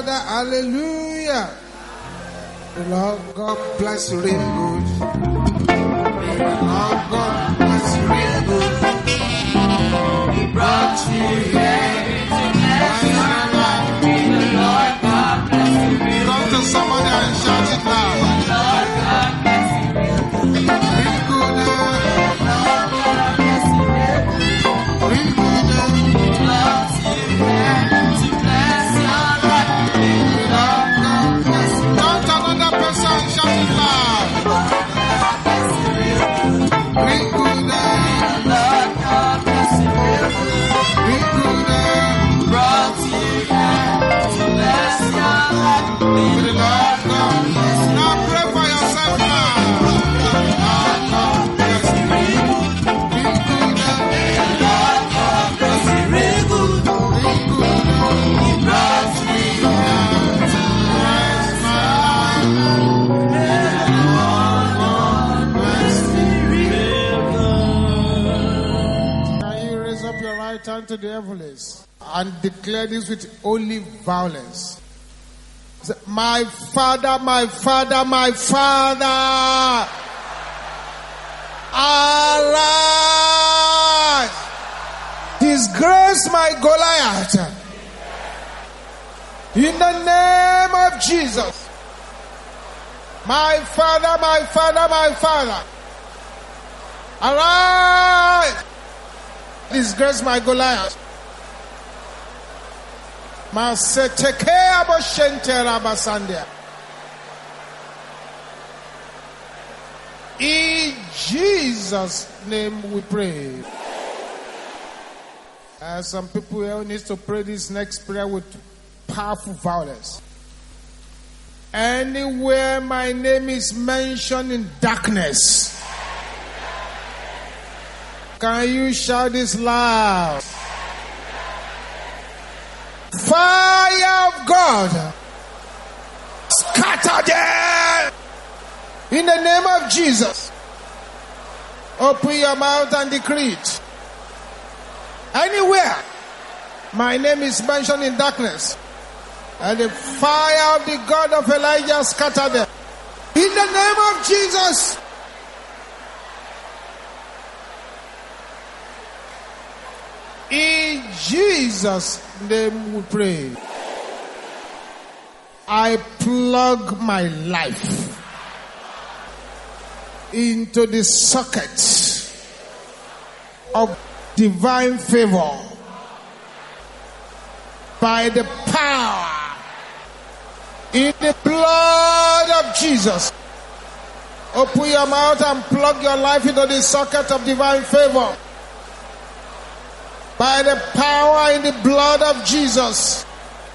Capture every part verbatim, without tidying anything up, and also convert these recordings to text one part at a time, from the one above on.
louder. Hallelujah. The Lord God bless you real good. The Lord God bless you real good. He brought you here to bless your life. The Lord God bless you real good. Come to somebody and shout it loud. The Lord God bless you real good. Real good. The Lord God bless you real good. Real good. He brought you here to bless your life. The Lord God bless you. Don't another person shout it loud. Real good. The Lord God bless you real good. Real good. Brought you here to bless your life. The Lord God bless you. Now pray for yourself now. God bless you real good. Real good. The Lord God bless you real good. Real good. He brought me here to bless my life. The Lord God bless me real good. Can you raise up your right hand to the heavens and declare this with holy violence? Say, my Father, my Father, my Father, arise. Disgrace my Goliath. In the name of Jesus. My Father, my Father, my Father, arise. Disgrace my Goliath. Masetekea boshentera basandia. In Jesus' name we pray. Uh, some people here need to pray this next prayer with powerful violence. Anywhere my name is mentioned in darkness, can you shout this loud? Fire of God, scatter them in the name of Jesus. Open your mouth and decree it. Anywhere my name is mentioned in darkness, and the fire of the God of Elijah scatter them in the name of Jesus. In Jesus' name we pray. I plug my life into the socket of divine favor by the power in the blood of Jesus. Open your mouth and plug your life into the socket of divine favor by the power in the blood of Jesus.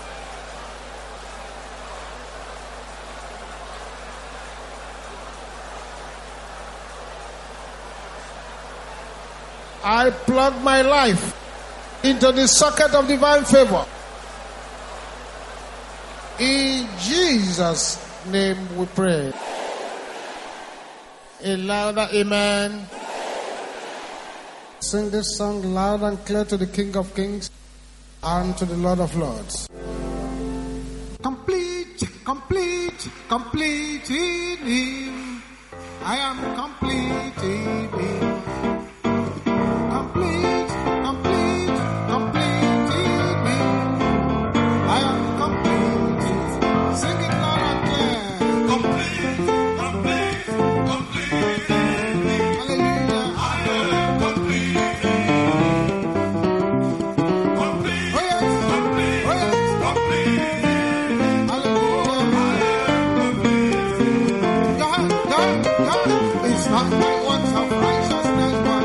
I plug my life into the socket of divine favor. In Jesus' name we pray. A louder amen. Sing this song loud and clear to the King of Kings and to the Lord of Lords. Complete, complete, complete in Him. I am complete in Him. Complete, complete, complete in Him. I am complete. Sing it loud and clear. Complete, complete, complete in Him. Hallelujah. I am complete. Complete, oh yes, complete, oh yes, complete. Hallelujah. I am complete. God, God, God. It's not my works of righteousness, but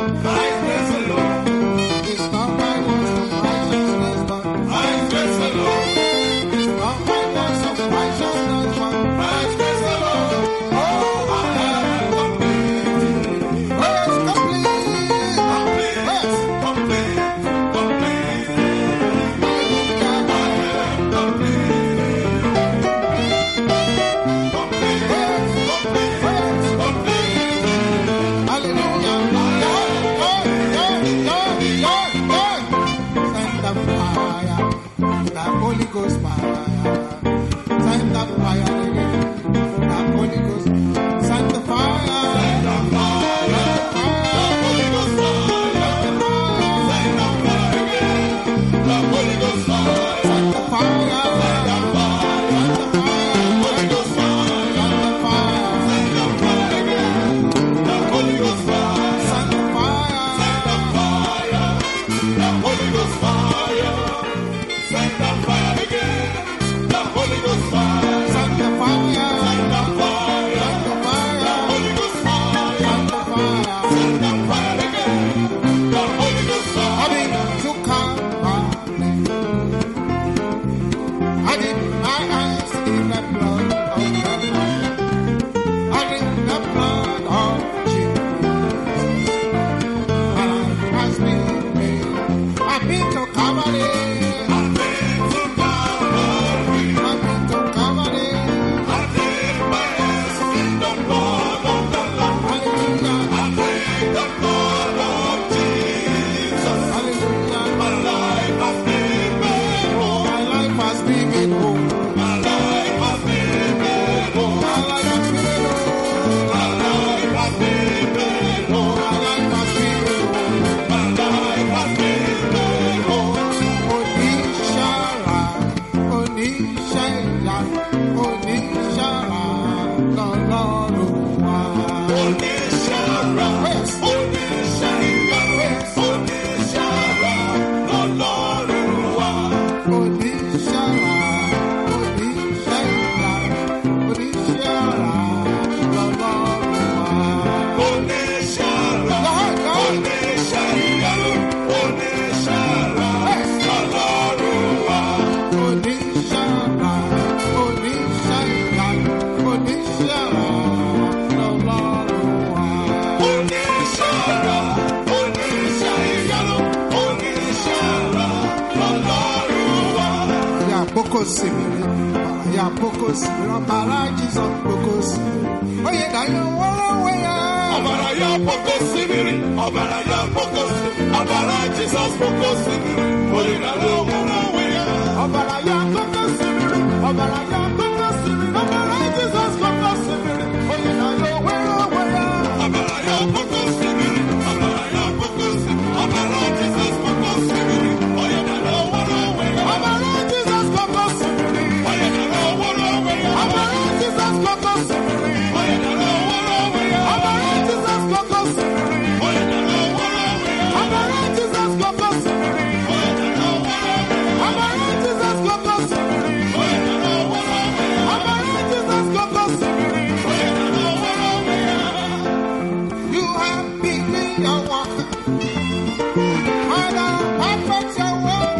Calvary. I've been to Calvary. I've been to Calvary. I did my hands in the blood of the Lamb. Hallelujah. I plead the blood of Jesus. Hallelujah. My life has been made whole. My life has been made whole. My life has been made whole. My life has been made whole. My life has been made whole. My life has been made whole. My life has been made whole. Oníṣàrà, oníṣẹ́yà, oníṣàrà lọ́lọ́run wa. Oníṣàrà, oníṣàrà, oníṣàrà lọ́lọ́run wa. Oníṣàrà, oníṣẹ́yà, oníṣàrà lọ́lọ́run wa. Oníṣàrà, oníṣàrà, oníṣàrà lọ́lọ́run wa. Oníṣàrà, oníṣẹ́yà, oníṣàrà lọ́lọ́run wa. Oníṣàrà, oníṣàrà, oníṣàrà lọ́lọ́run wa. Ya boko simiri, ya boko simiri, ọbara Jizọs boko simiri. Oye na yo wọ́rọ́ wẹ̀ ya. Ọbara ya boko simiri, ọbara ya boko simiri, ọbara Jizọs boko simiri. Onye na-alụ onwe onwe ya. Ọbara ya boko simiri, ọbara ya boko simiri, ọbara Jizọs boko simiri. Oye na yo wọ́rọ́ wẹ̀ ya. Ọbara ya boko simiri, ọbara ya boko simiri, ọbara Jizọs boko simiri. Onye na-alụ onwe onwe ya. Ọbara Jizọs boko simiri, Onye na-alụ onwe onwe ya. ọbara Jizọs boko simiri. Onye na-alụ onwe onwe ya. Ọbara Jizọs boko simiri, Onye na-alụ onwe onwe ya. ọbara Jizọs boko simiri. Onye na-alụ onwe onwe ya. Ọbara Jizọs boko simiri. Onye na-alụ onwe onwe ya. Ọbara Jizọs boko simiri. Onye na-alụ onwe onwe ya. You have been in your walk. Father, perfect your work.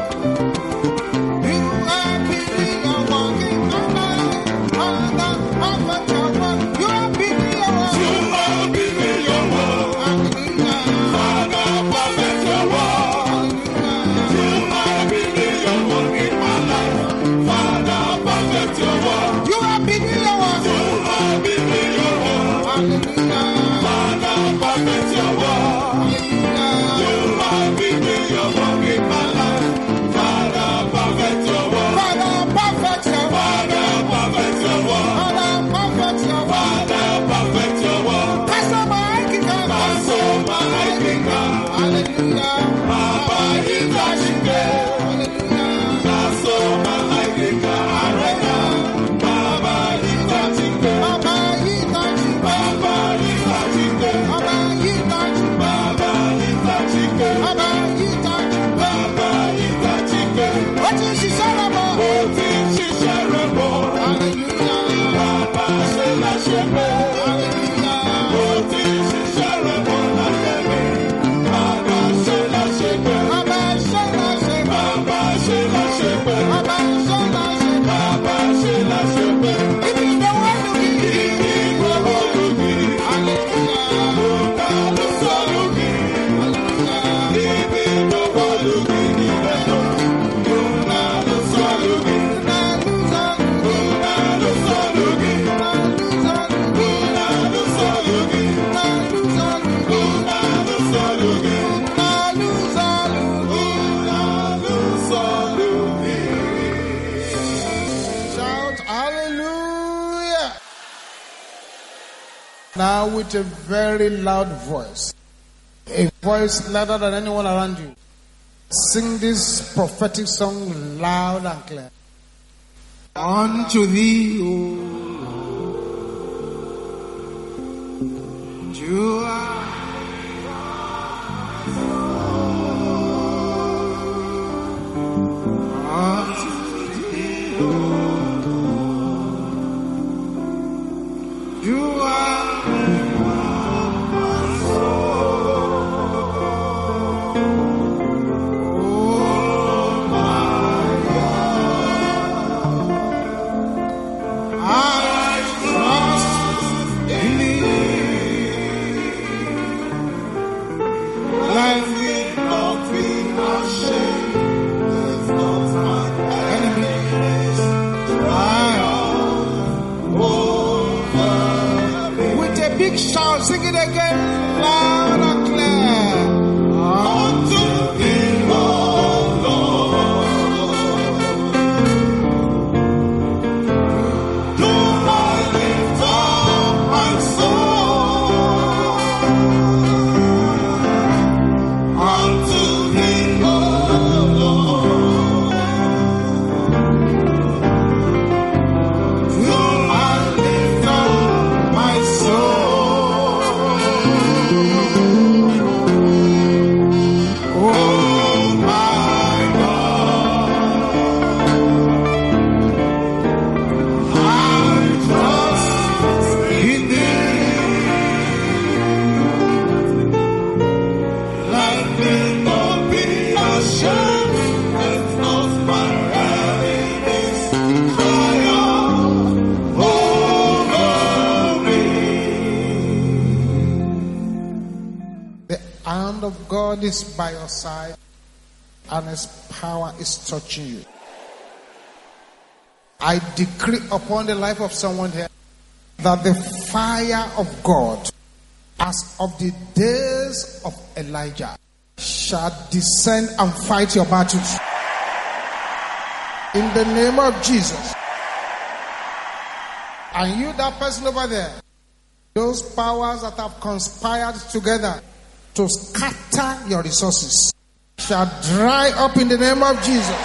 You have been in your walking. Father, Father, perfect your work. You have been in your walk. You have been in your world. Hallelujah. Father, perfect your work. Hallelujah. You have been in your work in my life. Father, perfect your work. You have been in your walk. You have been in your work. Hallelujah. Father, perfect your work. Hallelujah. You have been in your work in my life. Father, perfect your work. Father, perfect your work. Father, perfect your work. Father, perfect your work. Father, perfect your work. Pastor Mike, Paso malaika, hallelujah. Baba Itachike. Hallelujah. Paso malaika, arena. Baba Itachike. Baba Itachi, Baba Itachike. Baba Itachi, Baba Itachike. Baba Itachi. Baba Itachike. What is she saying about? Ó ti ń ṣiṣẹ́ rẹ̀ bọ̀. Hallelujah. Bàbá ṣe láṣẹ pé. Hallelujah. Ó ti ń ṣiṣẹ́ rẹ̀ bọ̀ láyé mi. Bàbá ṣe láṣẹ pé. Baba Shela Sheba, Bàbá ṣe láṣẹ pé. Baba Shela Sheba. Bàbá ṣe láṣẹ pé. If you know what to do, Ibi gbogbo lùgìrì. hallelujah. Òǹkà ló sọ lùgìrì. Hallelujah. Ibi gbogbo lùgìrì rẹ̀ lọ. Òǹkà ló sọ lùgìrì. Hallelujah. Òǹkà ló sọ lùgìrì. Hallelujah. Òǹkà ló sọ lùgìrì. Hallelujah. Òǹkà ló sọ lùgìrì. Shout hallelujah. Now with a very loud voice, a voice louder than anyone around you, sing this prophetic song loud and clear. Unto thee, O Lord, you are unto thee, O Lord, you are my soul. Oh my God, I trust in thee. Let me not be ashamed. God is by your side and His power is touching you. I decree upon the life of someone here that the fire of God, as of the days of Elijah, shall descend and fight your battles. In the name of Jesus. And you, that person over there, those powers that have conspired together to scatter your resources shall dry up in the name of Jesus.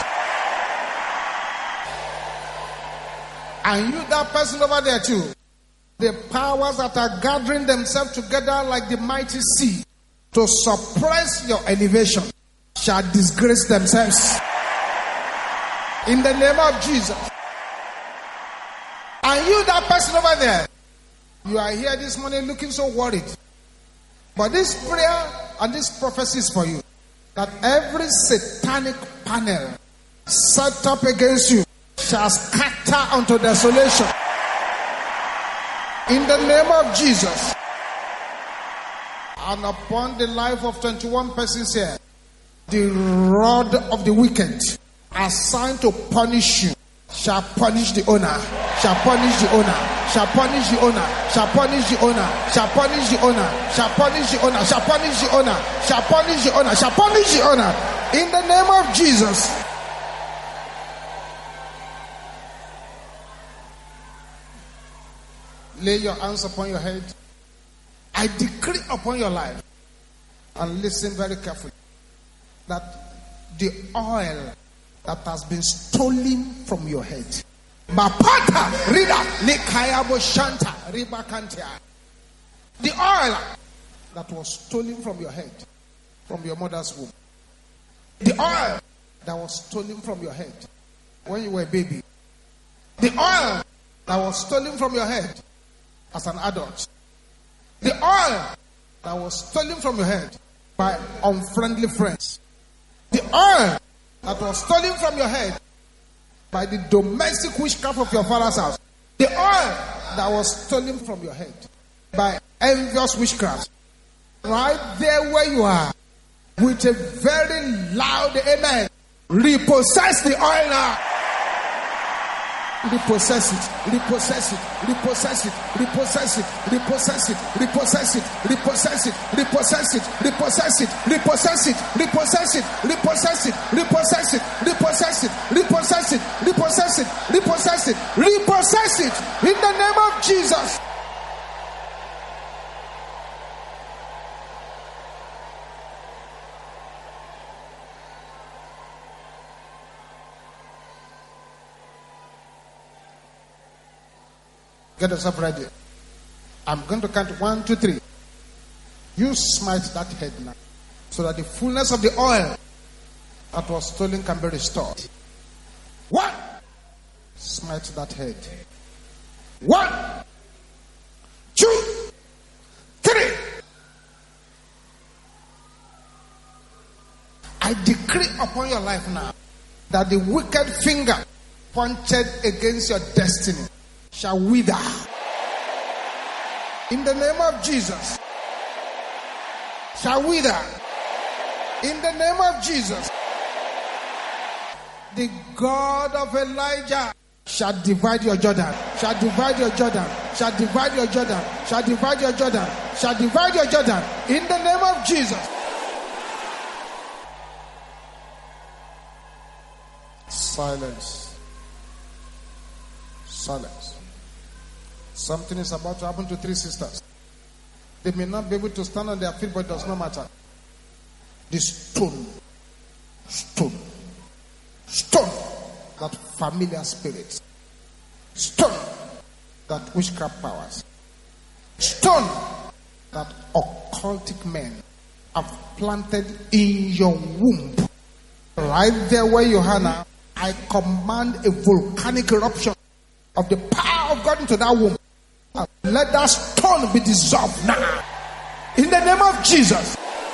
And you, that person over there too, the powers that are gathering themselves together like the mighty sea to suppress your elevation shall disgrace themselves. In the name of Jesus. And you, that person over there, you are here this morning looking so worried. But this prayer and this prophecy is for you. That every satanic panel set up against you shall scatter unto desolation. In the name of Jesus. And upon the life of twenty-one persons here, the rod of the wicked assigned to punish you shall punish the owner, shall punish the owner, shall punish the owner, shall punish the owner, shall punish the owner, shall punish the owner, shall punish the owner, shall punish the owner, shall punish the owner. In the name of Jesus. Lay your hands upon your head. I decree upon your life, and listen very carefully, that the oil that has been stolen from your head, Mapata Rida Nikayabo Shanta Ribakantia, the oil that was stolen from your head, from your mother's womb, the oil that was stolen from your head when you were a baby, the oil that was stolen from your head as an adult, the oil that was stolen from your head by unfriendly friends, the oil that was stolen from your head by the domestic witchcraft of your father's house, the oil that was stolen from your head by envious witchcraft, right there where you are, with a very loud amen, repossess the oil now. Repossess it, repossess it, repossess it, repossess it, repossess it, repossess it, repossess it, repossess it, repossess it, repossess it, repossess it, repossess it, repossess it, repossess it, repossess it, repossess it, repossess it, repossess it, in the name of Jesus. Get yourself ready. I'm going to count one, two, three. You smite that head now, so that the fullness of the oil that was stolen can be restored. One. Smite that head. One. Two. Three. I decree upon your life now that the wicked finger pointed against your destiny shall wither. In the name of Jesus. Shall wither. In the name of Jesus. The God of Elijah shall divide your Jordan. Shall divide your Jordan. Shall divide your Jordan. Shall divide your Jordan. Shall divide your Jordan. In the name of Jesus. Silence. Silence. Something is about to happen to three sisters. They may not be able to stand on their feet, but it does not matter. The stone, stone, stone, that familiar spirit, stone, that witchcraft powers, stone, that occultic men have planted in your womb. Right there where you are now, I command a volcanic eruption of the power of God into that womb. Let that stone be dissolved now. In the name of Jesus.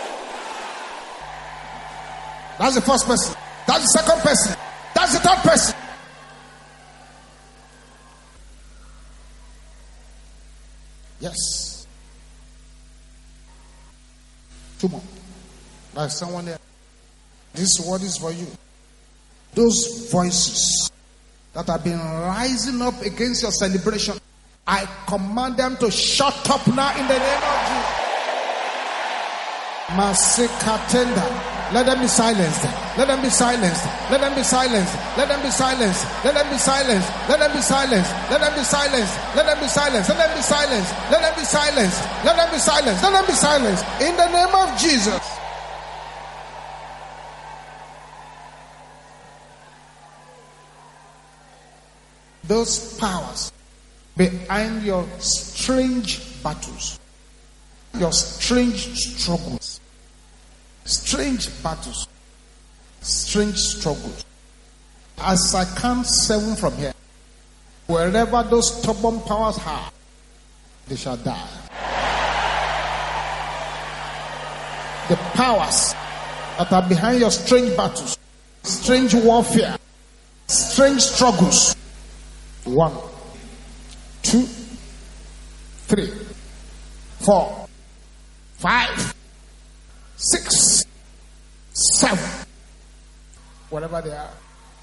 That's the first person. That's the second person. That's the third person. Yes. Two more. Like someone there. This word is for you. Those voices that have been rising up against your celebration, I command them to shut up now in the name of Jesus. Masekatenda. Let them be silenced. Let them be silenced. Let them be silenced. Let them be silenced. Let them be silenced. Let them be silenced. Let them be silenced. Let them be silenced. Let them be silenced. Let them be silenced. Let them be silenced. Let them be silenced. In the name of Jesus. Those powers behind your strange battles, your strange struggles, strange battles, strange struggles. As I count seven from here, wherever those stubborn powers are, they shall die. The powers that are behind your strange battles, strange warfare, strange struggles. One, two, three, four, five, six, seven, whatever they are.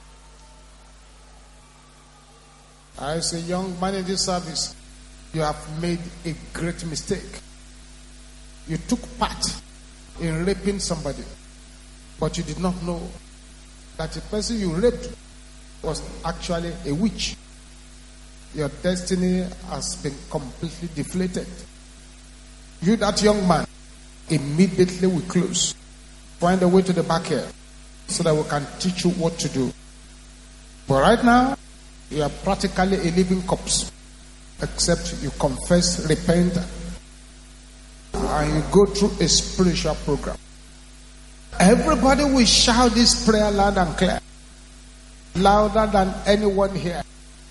As a young man in this service, you have made a great mistake. You took part in raping somebody, but you did not know that the person you raped was actually a witch. Your destiny has been completely deflated. You, that young man, immediately we close. Find a way to the back here so that we can teach you what to do. But right now, you are practically a living corpse, except you confess, repent, and you go through a spiritual program. Everybody will shout this prayer loud and clear, louder than anyone here.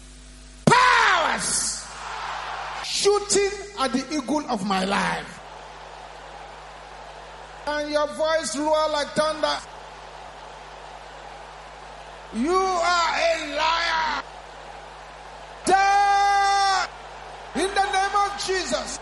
Powers shooting at the eagle of my life. And your voice roar like thunder. You are a liar. Die in the name of Jesus.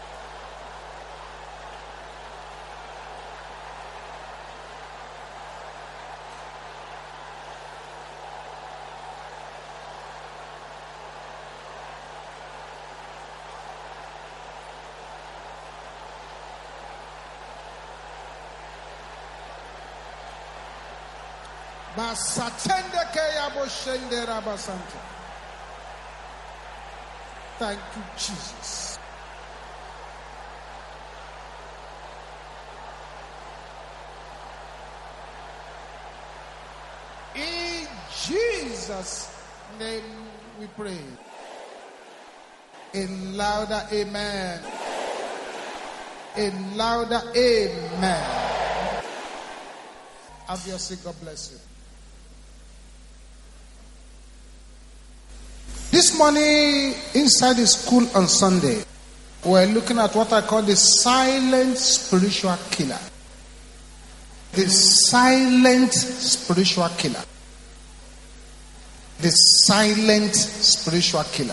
Thank you, Jesus. In Jesus' name we pray. A louder amen. A louder amen. Have your seat. God bless you. This morning, inside the school on Sunday, we're looking at what I call the silent spiritual killer. The silent spiritual killer. The silent spiritual killer.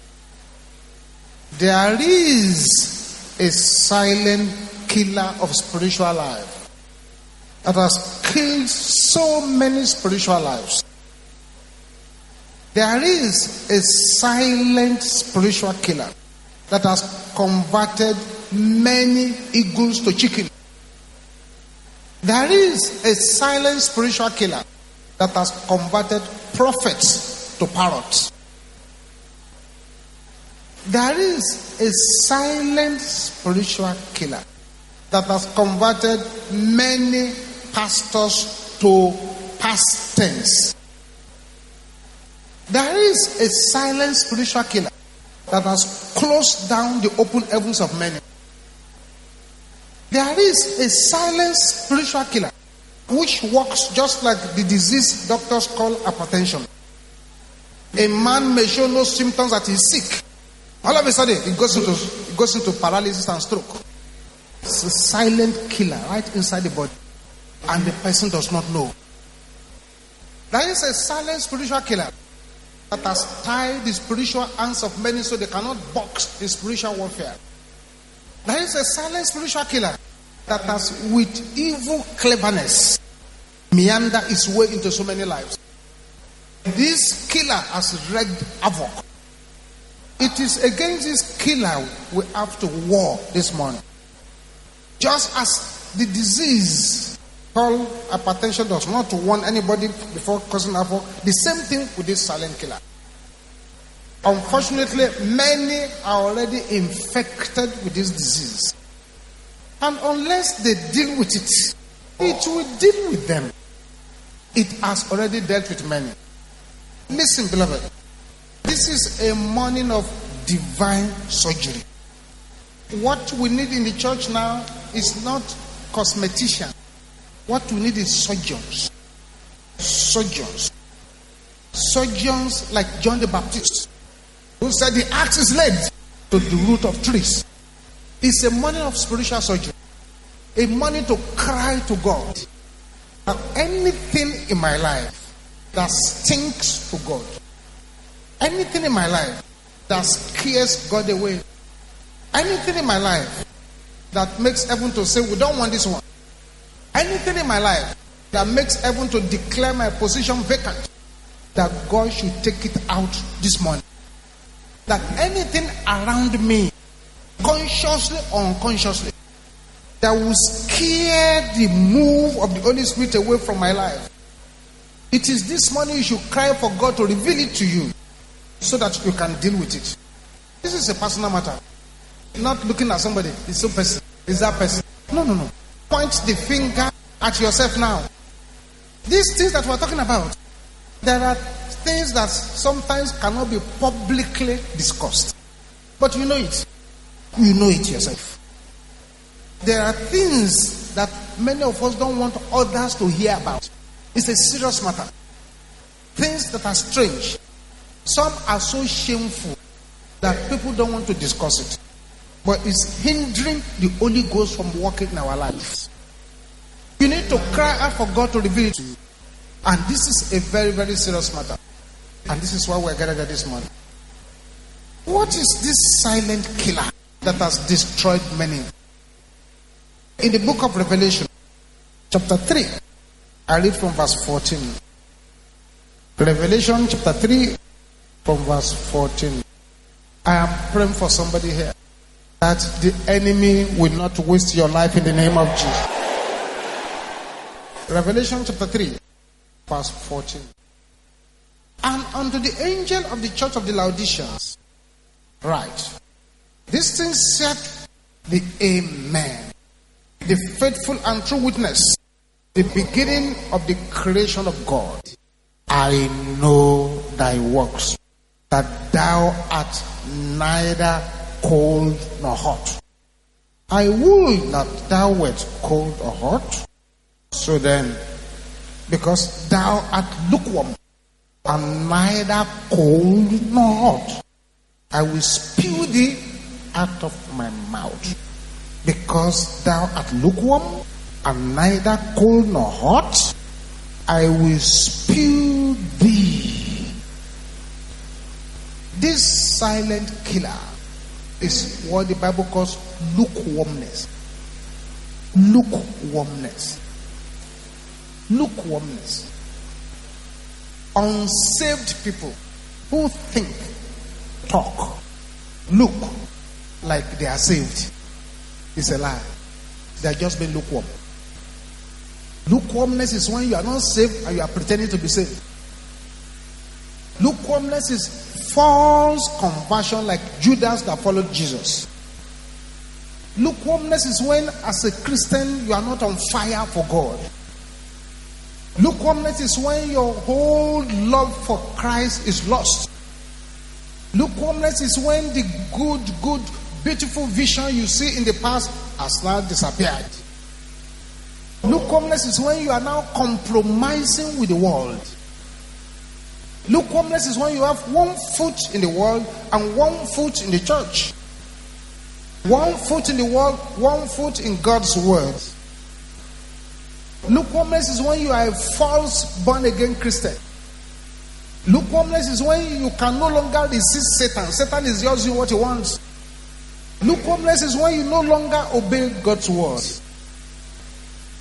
There is a silent killer of spiritual life that has killed so many spiritual lives. There is a silent spiritual killer that has converted many eagles to chicken. There is a silent spiritual killer that has converted prophets to parrots. There is a silent spiritual killer that has converted many pastors to past tense. There is a silent spiritual killer that has closed down the open heavens of many. There is a silent spiritual killer which works just like the disease doctors call hypertension. A man may show no symptoms that he's sick. All of a sudden, it goes into, it goes into paralysis and stroke. It's a silent killer right inside the body, and the person does not know. There is a silent spiritual killer that has tied the spiritual hands of many so they cannot box the spiritual warfare. There is a silent spiritual killer that has, with evil cleverness, meander its way into so many lives. This killer has wreaked havoc. It is against this killer we have to war this morning. Just as the disease called hypertension does not warn anybody before causing havoc, the same thing with this silent killer. Unfortunately, many are already infected with this disease. And unless they deal with it, it will deal with them. It has already dealt with many. Listen, beloved. This is a morning of divine surgery. What we need in the church now is not cosmeticians. What we need is surgeons. Surgeons. Surgeons like John the Baptist, who said the axe is laid to the root of trees. It's a morning of spiritual surgery. A morning to cry to God that anything in my life that stinks to God, anything in my life that scares God away, anything in my life that makes heaven to say, we don't want this one, anything in my life that makes heaven to declare my position vacant, that God should take it out this morning. That anything around me, consciously or unconsciously, that will scare the move of the Holy Spirit away from my life, it is this morning you should cry for God to reveal it to you so that you can deal with it. This is a personal matter. Not looking at somebody, it's so person, it's that person. No, no, no. Point the finger at yourself now. These things that we're talking about, there are things that sometimes cannot be publicly discussed. But you know it. You know it yourself. There are things that many of us don't want others to hear about. It's a serious matter. Things that are strange. Some are so shameful that people don't want to discuss it. But it's hindering the Holy Ghost from working in our lives. You need to cry out for God to reveal it to you. And this is a very, very serious matter. And this is why we're gathered this morning. What is this silent killer that has destroyed many? In the book of Revelation, chapter three, I read from verse fourteen. Revelation chapter three, from verse fourteen. I am praying for somebody here that the enemy will not waste your life in the name of Jesus. Revelation chapter three, verse fourteen. And unto the angel of the church of the Laodiceans write, this thing saith the Amen, the faithful and true witness, the beginning of the creation of God. I know thy works, that thou art neither cold nor hot. I would that thou wert cold or hot. So then, because thou art lukewarm, and neither cold nor hot, I will spew thee out of my mouth. Because thou art lukewarm, and neither cold nor hot, I will spew thee. This silent killer is what the Bible calls lukewarmness. Lukewarmness. Lukewarmness. Unsaved people who think, talk, look like they are saved is a lie. They are just being lukewarm. Lukewarmness is when you are not saved and you are pretending to be saved. Lukewarmness is false conversion like Judas that followed Jesus. Lukewarmness is when as a Christian you are not on fire for God. Lukewarmness is when your whole love for Christ is lost. Lukewarmness is when the good, good, beautiful vision you see in the past has now disappeared. Lukewarmness is when you are now compromising with the world. Lukewarmness is when you have one foot in the world and one foot in the church. One foot in the world, one foot in God's word. Lukewarmness is when you are a false born-again Christian. Lukewarmness is when you can no longer resist Satan. Satan is just doing what he wants. Lukewarmness is when you no longer obey God's word.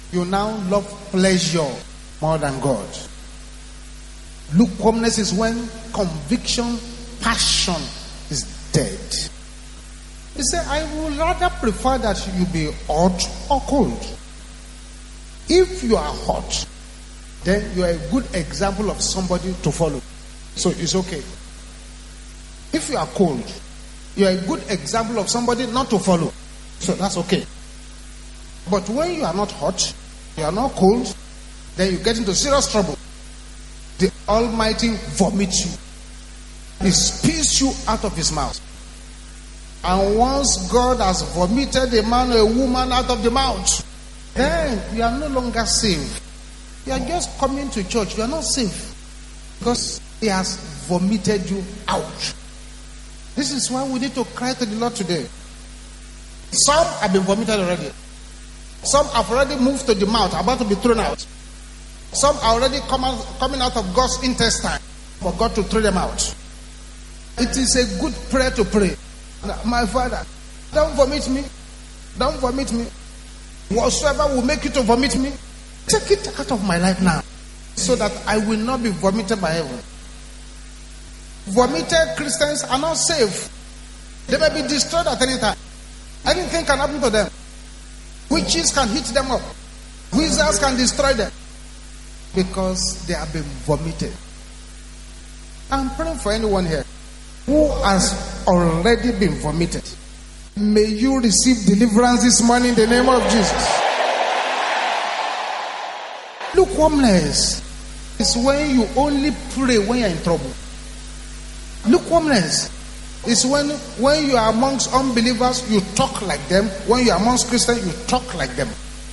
You now love pleasure more than God. Lukewarmness is when conviction, passion is dead. He said, I would rather prefer that you be hot or cold. If you are hot, then you are a good example of somebody to follow. So it's okay. If you are cold, you are a good example of somebody not to follow. So that's okay. But when you are not hot, you are not cold, then you get into serious trouble. The Almighty vomits you. He spews you out of his mouth. And once God has vomited a man or a woman out of the mouth, then you are no longer saved. You are just coming to church. You are not safe. Because he has vomited you out. This is why we need to cry to the Lord today. Some have been vomited already. Some have already moved to the mouth, about to be thrown out. Some are already come out, coming out of God's intestine for God to throw them out. It is a good prayer to pray. My Father, don't vomit me. Don't vomit me. Whatsoever will make you to vomit me, take it out of my life now, so that I will not be vomited by heaven. Vomited Christians are not safe. They may be destroyed at any time. Anything can happen to them. Witches can hit them up. Wizards can destroy them. Because they have been vomited. I'm praying for anyone here who has already been vomited. May you receive deliverance this morning in the name of Jesus. Lukewarmness is when you only pray when you're in trouble. Lukewarmness is when when you are amongst unbelievers, you talk like them. When you are amongst Christians, you talk like them.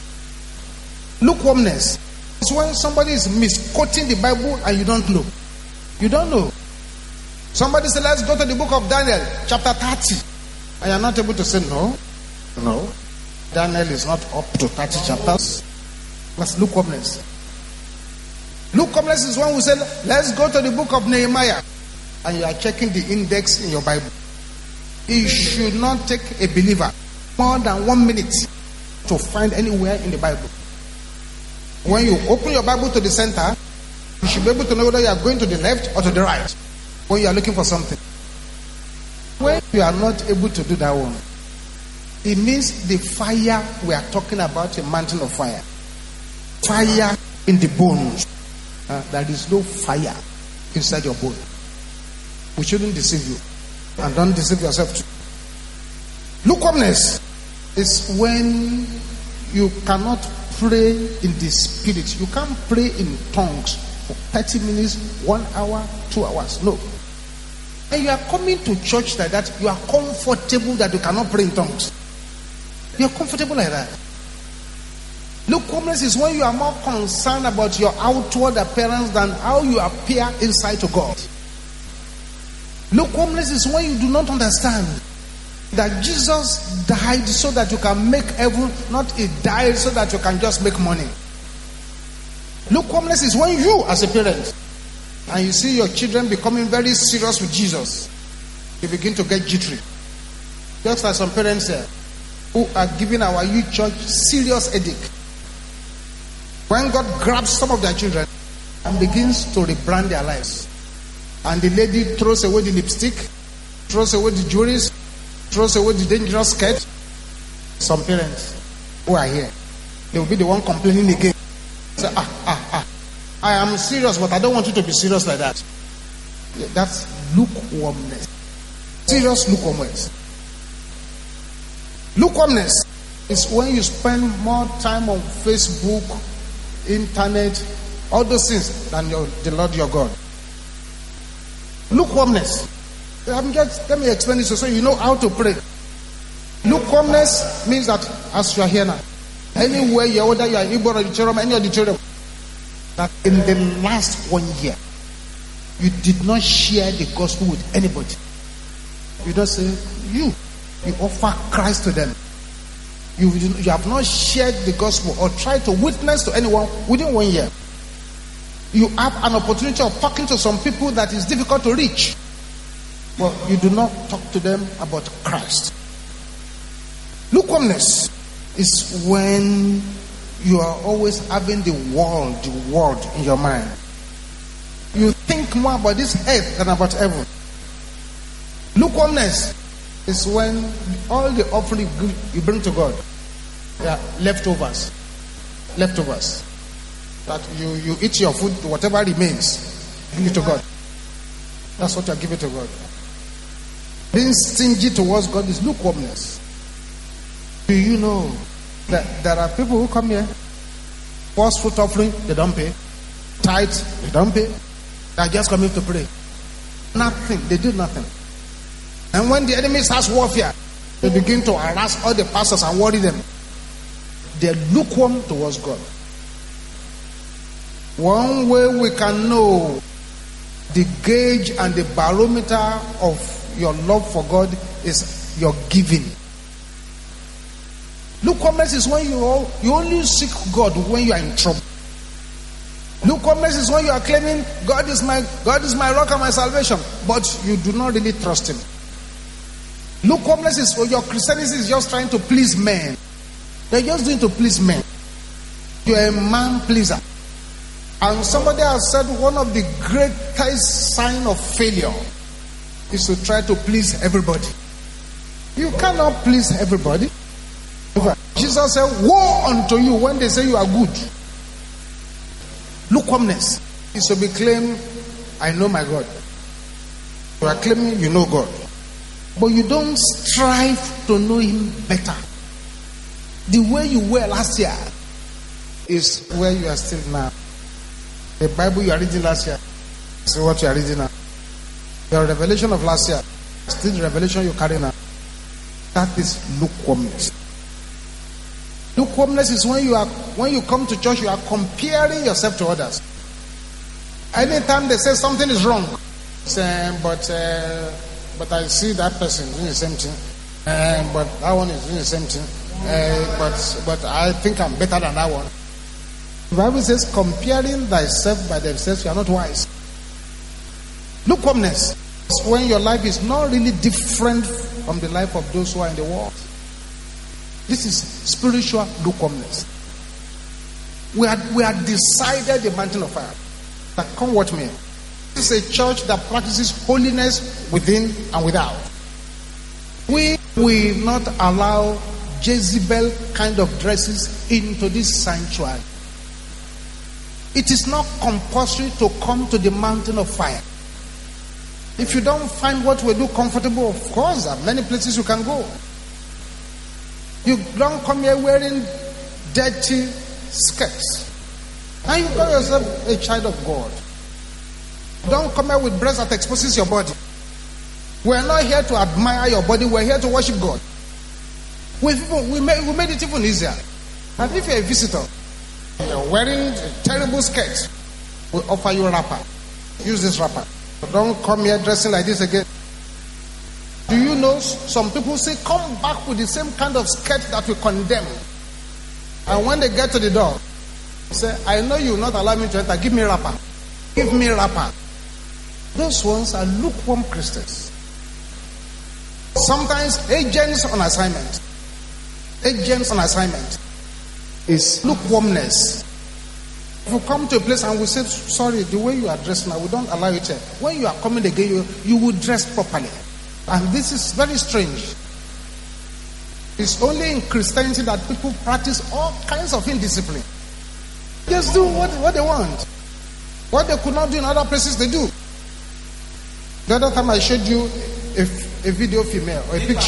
Lukewarmness is when somebody is misquoting the Bible and you don't know. You don't know. Somebody said, let's go to the book of Daniel, chapter thirty. And you're not able to say no. No. Daniel is not up to thirty chapters. That's lukewarmness. Lukewarmness is when we say, let's go to the book of Nehemiah. And you are checking the index in your Bible. It should not take a believer more than one minute to find anywhere in the Bible. When you open your Bible to the center, you should be able to know whether you are going to the left or to the right when you are looking for something. When you are not able to do that one, it means the fire we are talking about, a mountain of fire. Fire in the bones. Uh, there is no fire inside your bone. We shouldn't deceive you. And don't deceive yourself too. Lukewarmness is when you cannot pray in the spirit. You can't pray in tongues for thirty minutes, one hour, two hours. No. And you are coming to church like that, you are comfortable that you cannot pray in tongues. You are comfortable like that. Lukewarmness is when you are more concerned about your outward appearance than how you appear inside to God. Lukewarmness is when you do not understand that Jesus died so that you can make heaven, not he died so that you can just make money. Lukewarmness is when you, as a parent, and you see your children becoming very serious with Jesus, you begin to get jittery. Just like some parents here who are giving our youth church serious headache. When God grabs some of their children and begins to rebrand their lives, and the lady throws away the lipstick, throws away the jewelries, throws away the dangerous skirt, some parents who are here, they will be the one complaining again. Say, ah, ah, ah, I am serious, but I don't want you to be serious like that. That's lukewarmness. Serious lukewarmness. Lukewarmness is when you spend more time on Facebook, internet, all those things than your, the Lord your God. Lukewarmness. I'm just, let me explain this so you know how to pray. Lukewarmness means that as you are here now, anywhere you are, whether you are in Igbo auditorium, any auditorium, that in the last one year, you did not share the gospel with anybody. You don't say, you, you offer Christ to them. You, you have not shared the gospel or tried to witness to anyone within one year. You have an opportunity of talking to some people that is difficult to reach, but you do not talk to them about Christ. Lukewarmness is when you are always having the world, the world in your mind. You think more about this earth than about heaven. Lukewarmness is when all the offering you bring to God, yeah, leftovers, leftovers. That you, you eat your food, whatever remains, give it to God. That's what you are giving to God. Being stingy towards God is lukewarmness. Do you know that there are people who come here, first fruit offering, they don't pay. Tithes, they don't pay. They are just coming to pray. Nothing. They do nothing. And when the enemy starts warfare, they begin to harass all the pastors and worry them. They are lukewarm towards God. One way we can know the gauge and the barometer of your love for God is your giving. Lukewarmness is when you all, you only seek God when you are in trouble. Lukewarmness is when you are claiming God is my God is my rock and my salvation, but you do not really trust Him. Lukewarmness is when your Christianity is just trying to please men. They're just doing to please men. You are a man pleaser. And somebody has said one of the greatest signs of failure is to try to please everybody. You cannot please everybody. Jesus said, woe unto you when they say you are good. Lukewarmness is to be claimed, I know my God. You are claiming you know God, but you don't strive to know Him better. The way you were last year is where you are still now. The Bible you are reading last year is what you are reading now. Your revelation of last year is still the revelation you carry now. That is lukewarmness. Lukewarmness is when you are when you come to church, you are comparing yourself to others. Anytime they say something is wrong, say, but uh, but I see that person doing the same thing, uh, but that one is doing the same thing, uh, but but I think I'm better than that one. The Bible says, comparing thyself by themselves, you are not wise. Lukewarmness is when your life is not really different from the life of those who are in the world. This is spiritual lukewarmness. We are, we are decided the mountain of fire. That come with me. This is a church that practices holiness within and without. We will not allow Jezebel kind of dresses into this sanctuary. It is not compulsory to come to the mountain of fire. If you don't find what we do comfortable, of course, there are many places you can go. You don't come here wearing dirty skirts. And you call yourself a child of God. Don't come here with breasts that exposes your body. We are not here to admire your body. We are here to worship God. We, we, made, we made it even easier. And if you're a visitor, you're wearing a terrible skirt, we offer you a wrapper. Use this wrapper. Don't come here dressing like this again. Do you know some people say, come back with the same kind of skirt that we condemn. And when they get to the door, say, I know you will not allow me to enter. Give me a wrapper. Give me a wrapper. Those ones are lukewarm Christians. Sometimes agents on assignment. Agents on assignment is lukewarmness. If you come to a place and we say, sorry, the way you are dressed now, we don't allow you to. When you are coming again, you, you will dress properly. And this is very strange. It's only in Christianity that people practice all kinds of indiscipline. Just do what, what they want. What they could not do in other places, they do. The other time I showed you a, a video female or a picture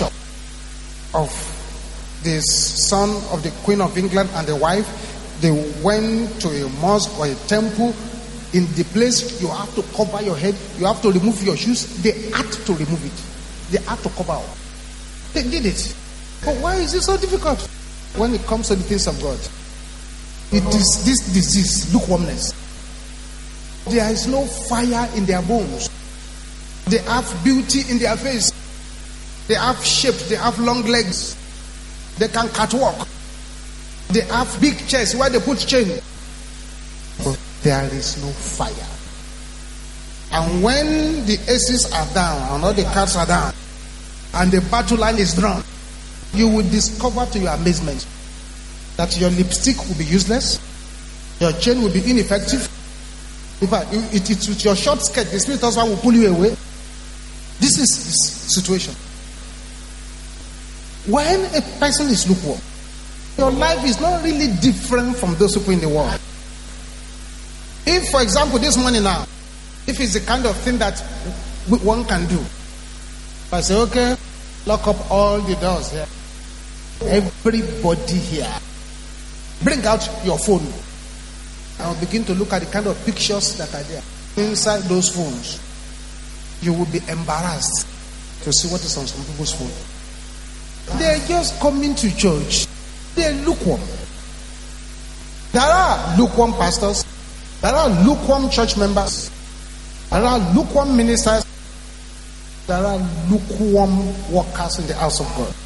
of the son of the Queen of England and the wife. They went to a mosque or a temple. In the place, you have to cover your head. You have to remove your shoes. They had to remove it. They had to cover up. They did it. But why is it so difficult? When it comes to the things of God, it is this disease, lukewarmness. There is no fire in their bones. They have beauty in their face. They have shape. They have long legs. They can catwalk. They have big chests where they put chain. But there is no fire. And when the aces are down and all the cards are down and the battle line is drawn, you will discover to your amazement that your lipstick will be useless, your chain will be ineffective. In fact, it, it, with your short skirt, the spirit husband will pull you away. This is his situation. When a person is lukewarm, your life is not really different from those people in the world. If, for example, this morning now, if it's the kind of thing that one can do, I say, okay, lock up all the doors here. Everybody here, bring out your phone. I will begin to look at the kind of pictures that are there inside those phones. You will be embarrassed to see what is on some people's phone. They are just coming to church. They are lukewarm. There are lukewarm pastors. There are lukewarm church members. There are lukewarm ministers. There are lukewarm workers in the house of God.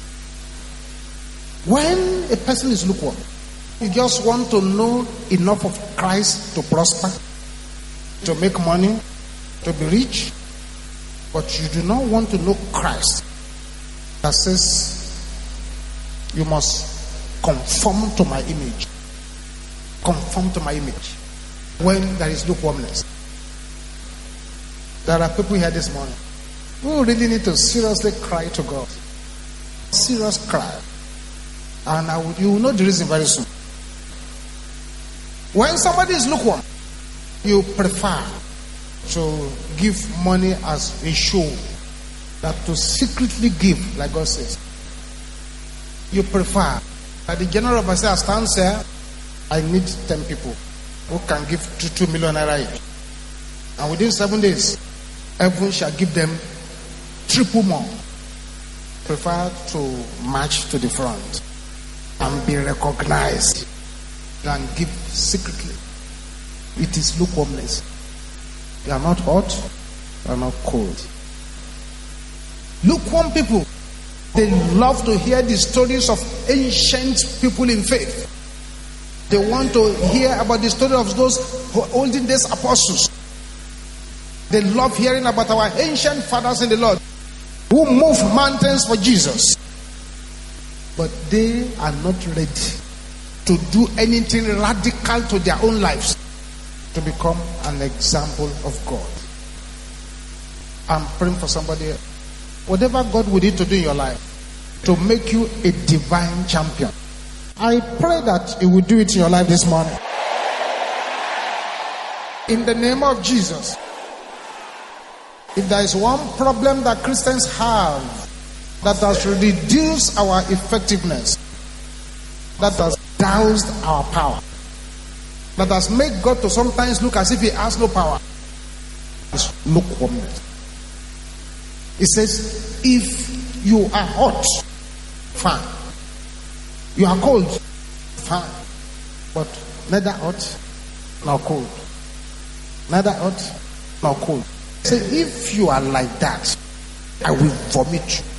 When a person is lukewarm, you just want to know enough of Christ to prosper, to make money, to be rich, but you do not want to know Christ that says you must conform to my image. Conform to my image. When there is lukewarmness. There are people here this morning who really need to seriously cry to God. Serious cry. And I will, you will know the reason very soon. When somebody is lukewarm, you prefer to give money as a show than to secretly give, like God says. You prefer that the general overseer stands there. I need ten people who can give two, two million naira each. And within seven days, everyone shall give them triple more. Prefer to march to the front and be recognized than give secretly. It is lukewarmness. You are not hot, you are not cold. Lukewarm people, they love to hear the stories of ancient people in faith. They want to hear about the story of those olden days apostles. They love hearing about our ancient fathers in the Lord who moved mountains for Jesus. But they are not ready to do anything radical to their own lives to become an example of God. I'm praying for somebody. Whatever God will need to do in your life to make you a divine champion, I pray that He will do it in your life this morning. In the name of Jesus. If there is one problem that Christians have that has reduced our effectiveness, that has doused our power, that has made God to sometimes look as if He has no power, is lukewarmness. It says, if you are hot, fine. You are cold, fine. But neither hot nor cold. Neither hot nor cold. Say, if you are like that, I will vomit you.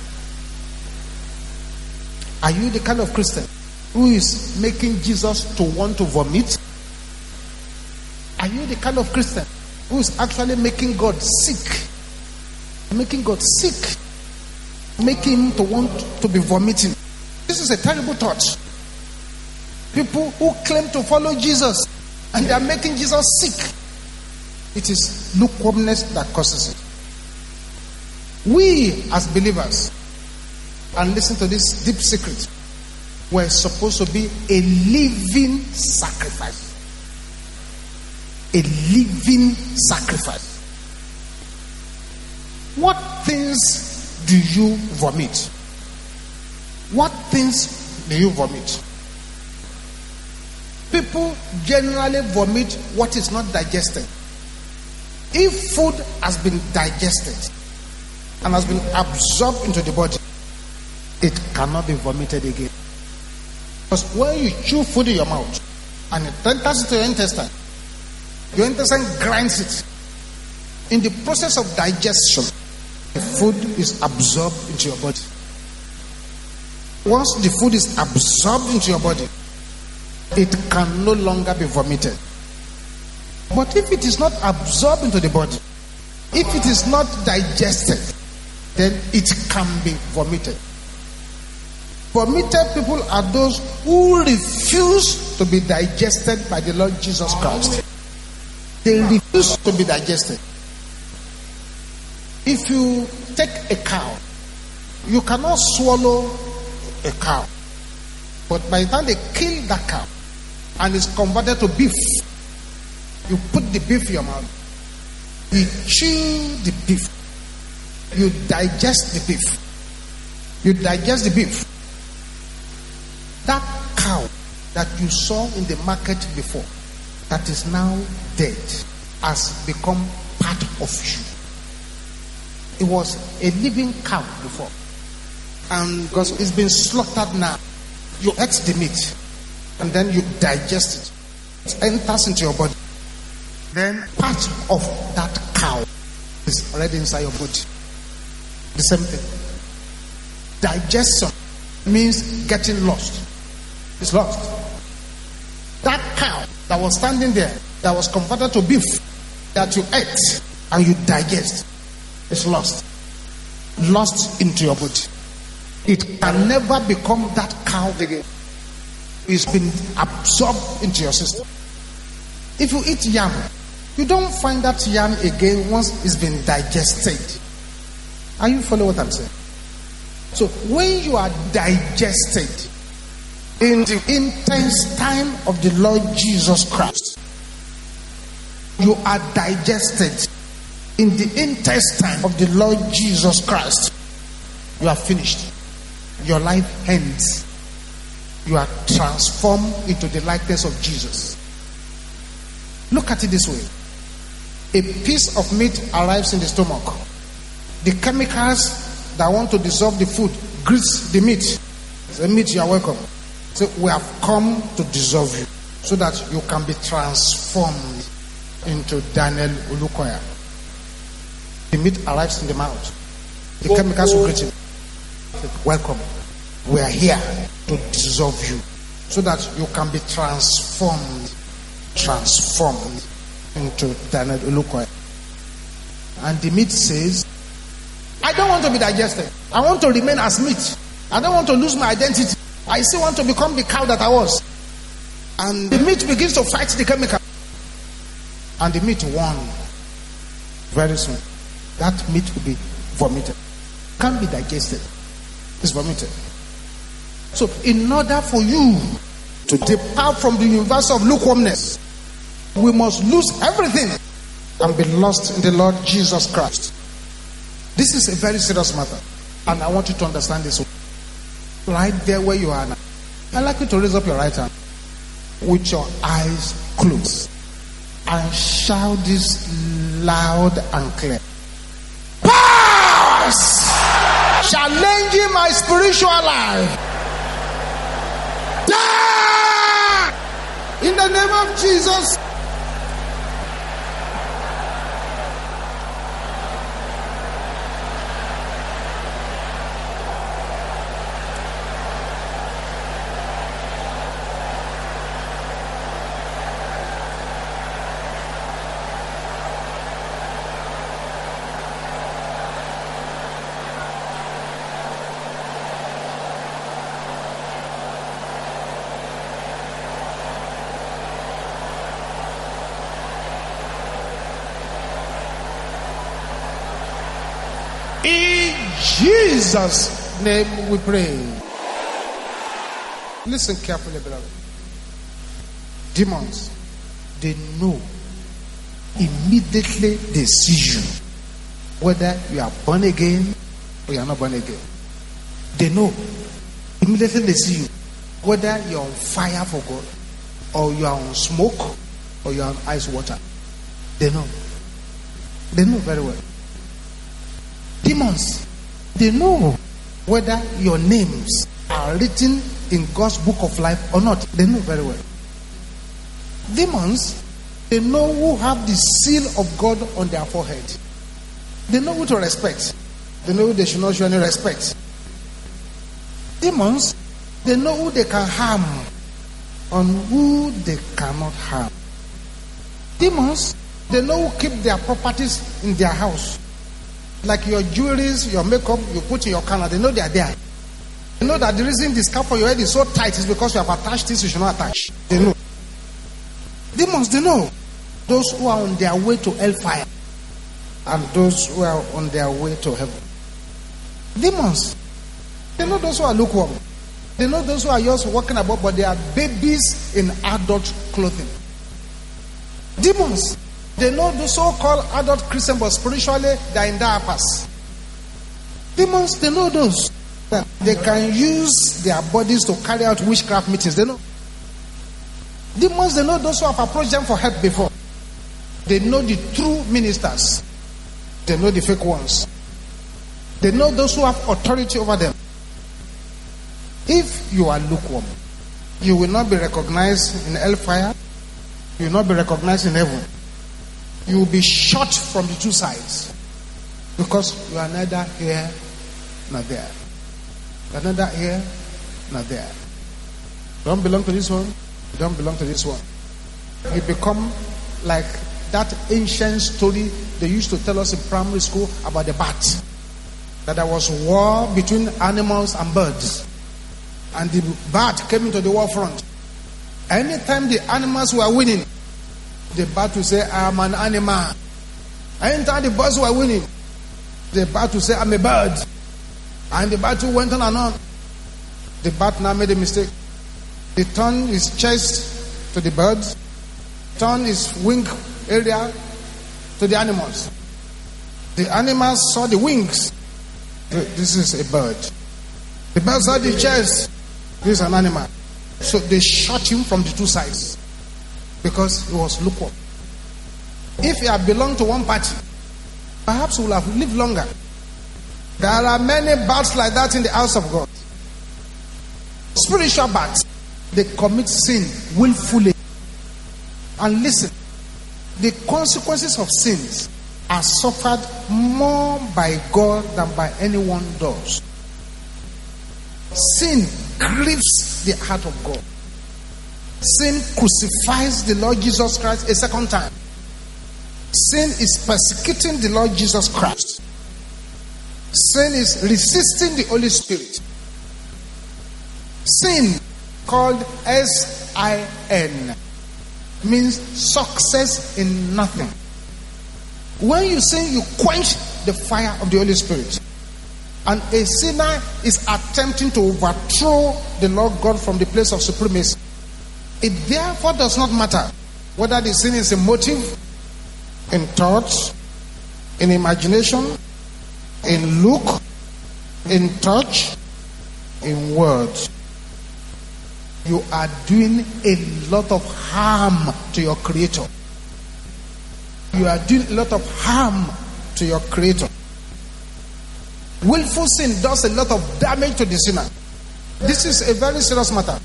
Are you the kind of Christian who is making Jesus to want to vomit? Are you the kind of Christian who is actually making God sick? Making God sick. Making him to want to be vomiting. This is a terrible thought. People who claim to follow Jesus and they are making Jesus sick. It is lukewarmness that causes it. We as believers, and listen to this deep secret, we're supposed to be a living sacrifice. A living sacrifice. What things do you vomit? What things do you vomit? People generally vomit what is not digested. If food has been digested and has been absorbed into the body, it cannot be vomited again. Because when you chew food in your mouth and it enters into your intestine, your intestine grinds it. In the process of digestion, the food is absorbed into your body. Once the food is absorbed into your body, it can no longer be vomited. But if it is not absorbed into the body, if it is not digested, then it can be vomited. Vomited people are those who refuse to be digested by the Lord Jesus Christ. They refuse to be digested. If you take a cow, you cannot swallow a cow. But by the time they kill that cow and it's converted to beef, you put the beef in your mouth. You chew the beef. You digest the beef. You digest the beef. That cow that you saw in the market before, that is now dead, has become part of you. It was a living cow before. And because it's been slaughtered now, you eat the meat and then you digest it. It enters into your body. Then part of that cow is already inside your body. The same thing. Digestion means getting lost. It's lost. That cow that was standing there, that was converted to beef, that you ate and you digest, is lost. Lost into your body. It can never become that cow again. It's been absorbed into your system. If you eat yam, you don't find that yam again once it's been digested. Are you following what I'm saying? So when you are digested in the intense time of the Lord Jesus Christ, you are digested in the intense time of the Lord Jesus Christ, you are finished. Your life ends. You are transformed into the likeness of Jesus. Look at it this way. A piece of meat arrives in the stomach. The chemicals that want to dissolve the food grease the meat. The meat, you are welcome. So we have come to dissolve you so that you can be transformed into Daniel Olukoya. The meat arrives in the mouth. The chemicals will greet him. Welcome. We are here to dissolve you so that you can be transformed, transformed into Daniel Olukoya. And the meat says, I don't want to be digested. I want to remain as meat. I don't want to lose my identity. I still want to become the cow that I was. And the meat begins to fight the chemical. And the meat won. Very soon, that meat will be vomited. Can't be digested. It's vomited. So in order for you to depart from the universe of lukewarmness, we must lose everything and be lost in the Lord Jesus Christ. This is a very serious matter, and I want you to understand this. Right there where you are now, I'd like you to raise up your right hand with your eyes closed and shout this loud and clear. Powers challenging my spiritual life, die in the name of Jesus. In Jesus' name we pray. Listen carefully, beloved. Demons, they know immediately they see you, whether you are born again or you are not born again. They know immediately they see you, whether you are on fire for God or you are on smoke or you are on ice water. They know. They know very well. Demons, they know whether your names are written in God's book of life or not. They know very well. Demons, they know who have the seal of God on their forehead. They know who to respect. They know who they should not show any respect. Demons, they know who they can harm and who they cannot harm. Demons, they know who keep their properties in their house. Like your jewelries, your makeup, you put in your corner, they know they are there. You know that the reason the scalp for your head is so tight is because you have attached things you should not attach. They know. Demons, they know. Those who are on their way to hellfire and those who are on their way to heaven. Demons, they know those who are lukewarm. They know those who are just walking about, but they are babies in adult clothing. Demons, they know the so-called adult Christian, but spiritually they are in diapers. Demons, they know those that they can use their bodies to carry out witchcraft meetings. They know. Demons, they know those who have approached them for help before. They know the true ministers. They know the fake ones. They know those who have authority over them. If you are lukewarm, you will not be recognized in hellfire. You will not be recognized in heaven. You will be shot from the two sides. Because you are neither here nor there. You are neither here nor there. You don't belong to this one. You don't belong to this one. You become like that ancient story they used to tell us in primary school about the bat. That there was war between animals and birds. And the bat came into the war front. Anytime the animals were winning, the bat would say, I'm an animal. Anytime the birds were winning, the bat would say, I'm a bird. And the battle went on and on. The bat now made a mistake. He turned his chest to the birds, turned his wing area to the animals. The animals saw the wings. This is a bird. The bird saw the chest. This is an animal. So they shot him from the two sides because he was lukewarm. If he had belonged to one party, perhaps he would have lived longer. There are many bats like that in the house of God. Spiritual bats. They commit sin willfully. And listen, the consequences of sins are suffered more by God than by anyone does. Sin grieves the heart of God. Sin crucifies the Lord Jesus Christ a second time. Sin is persecuting the Lord Jesus Christ. Sin is resisting the Holy Spirit. Sin, called S I N, means success in nothing. When you sin, you quench the fire of the Holy Spirit. And a sinner is attempting to overthrow the Lord God from the place of supremacy. It therefore does not matter whether the sin is in motive, in thought, in imagination, in look, in touch, in words. You are doing a lot of harm to your Creator. You are doing a lot of harm to your Creator. Willful sin does a lot of damage to the sinner. This is a very serious matter.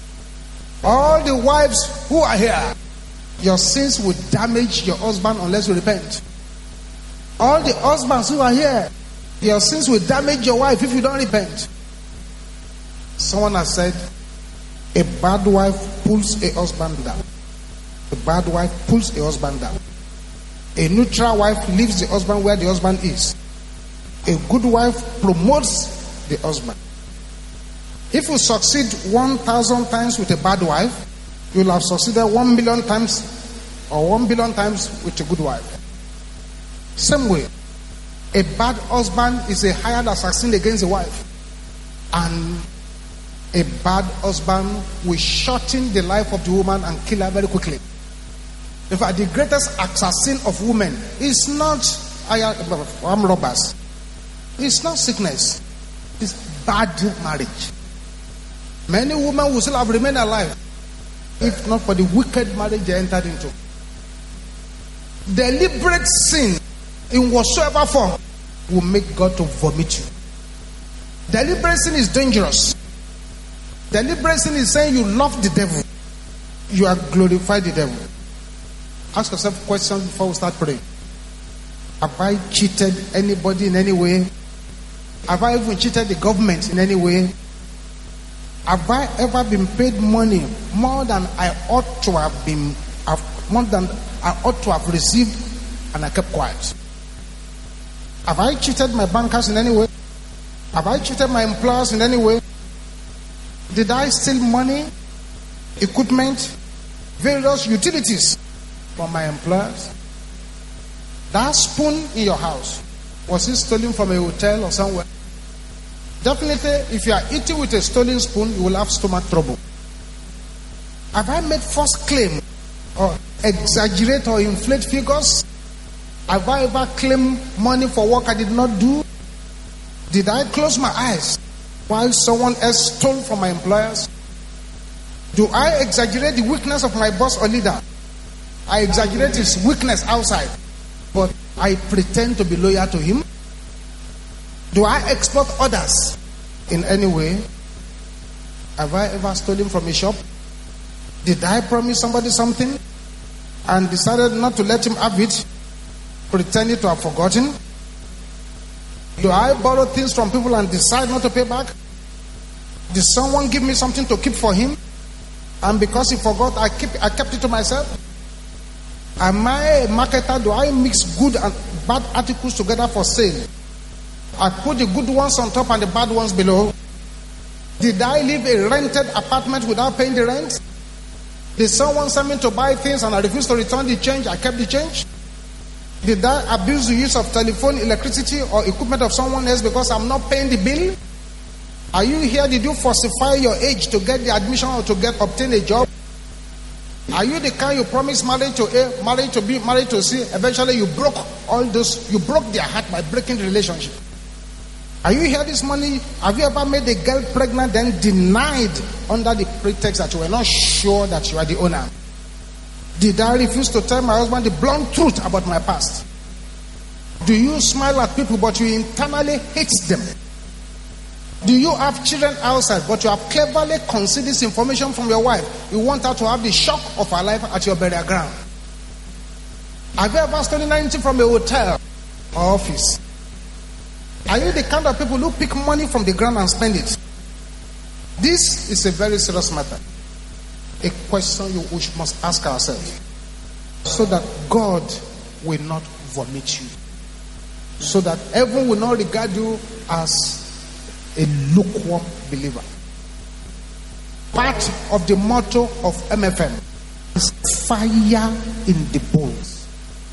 All the wives who are here, your sins will damage your husband unless you repent. All the husbands who are here, your sins will damage your wife if you don't repent. Someone has said, a bad wife pulls a husband down. A bad wife pulls a husband down. A neutral wife leaves the husband where the husband is. A good wife promotes the husband. If you succeed one thousand times with a bad wife, you will have succeeded one million times or one billion times with a good wife. Same way, a bad husband is a hired assassin against a wife. And a bad husband will shorten the life of the woman and kill her very quickly. In fact, the greatest assassin of women is not armed robbers. It's not sickness. It's bad marriage. Many women will still have remained alive if not for the wicked marriage they entered into. Deliberate sin in whatsoever form will make God to vomit you. Deliberate sin is dangerous. Deliberate sin is saying you love the devil. You are glorified the devil. Ask yourself questions before we start praying. Have I cheated anybody in any way? Have I even cheated the government in any way? Have I ever been paid money more than I ought to have been, more than I ought to have received, and I kept quiet? Have I cheated my bankers in any way? Have I cheated my employers in any way? Did I steal money, equipment, various utilities from my employers? That spoon in your house, was it stolen from a hotel or somewhere? Definitely, if you are eating with a stolen spoon, you will have stomach trouble. Have I made false claim or exaggerate or inflate figures? Have I ever claimed money for work I did not do? Did I close my eyes while someone else stole from my employers? Do I exaggerate the weakness of my boss or leader? I exaggerate his weakness outside, but I pretend to be loyal to him. Do I exploit others in any way? Have I ever stolen from a shop? Did I promise somebody something and decided not to let him have it, pretending to have forgotten? Do I borrow things from people and decide not to pay back? Did someone give me something to keep for him, and because he forgot, I keep I kept it to myself? Am I a marketer? Do I mix good and bad articles together for sale? I put the good ones on top and the bad ones below. Did I leave a rented apartment without paying the rent? Did someone send me to buy things and I refused to return the change? I kept the change. Did I abuse the use of telephone, electricity, or equipment of someone else because I'm not paying the bill? Are you here? Did you falsify your age to get the admission or to get obtain a job? Are you the kind you promised marriage to A, married to B, married to C? Eventually you broke all those, you broke their heart by breaking the relationship. Are you here this morning? Have you ever made a girl pregnant then denied under the pretext that you were not sure that you are the owner? Did I refuse to tell my husband the blunt truth about my past? Do you smile at people but you internally hate them? Do you have children outside but you have cleverly concealed this information from your wife? You want her to have the shock of her life at your burial ground. Have you ever stolen anything from a hotel or office? Are you the kind of people who pick money from the ground and spend it? This is a very serious matter. A question you must ask ourselves, so that God will not vomit you, so that heaven will not regard you as a lukewarm believer. Part of the motto of M F M is fire in the bones.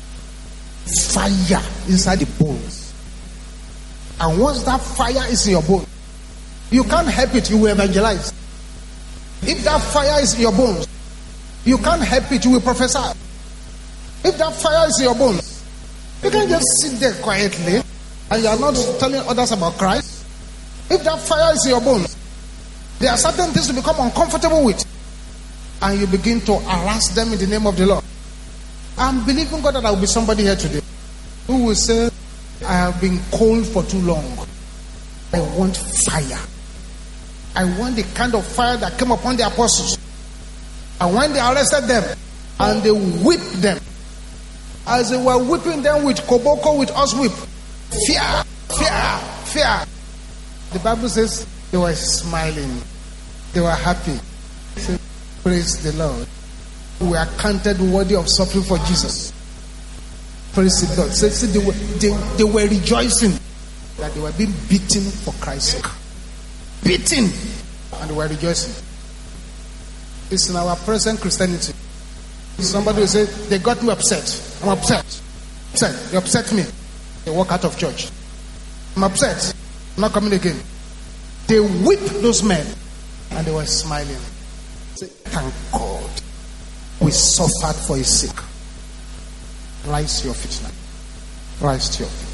Fire inside the bones. And once that fire is in your bones, you can't help it, you will evangelize. If that fire is in your bones, you can't help it, you will prophesy. If that fire is in your bones, you can't just sit there quietly and you are not telling others about Christ. If that fire is in your bones, there are certain things to become uncomfortable with, and you begin to harass them in the name of the Lord. I'm believing God that there will be somebody here today who will say, I have been cold for too long. I want fire. I want the kind of fire that came upon the apostles. And when they arrested them and they whipped them, as they were whipping them with koboko, with us whip, fear, fear, fear. The Bible says they were smiling. They were happy. Say, praise the Lord. We are counted worthy of suffering for Jesus. Praise the Lord. So, so they, were, they, they were rejoicing that they were being beaten for Christ's sake. Beaten, and they were rejoicing. It's in our present Christianity. Somebody will say, they got me upset. I'm upset. Upset. They upset me. They walk out of church. I'm upset. I'm not coming again. They whipped those men, and they were smiling. Say, thank God we suffered for his sake. Rise to your feet now. Rise to your feet.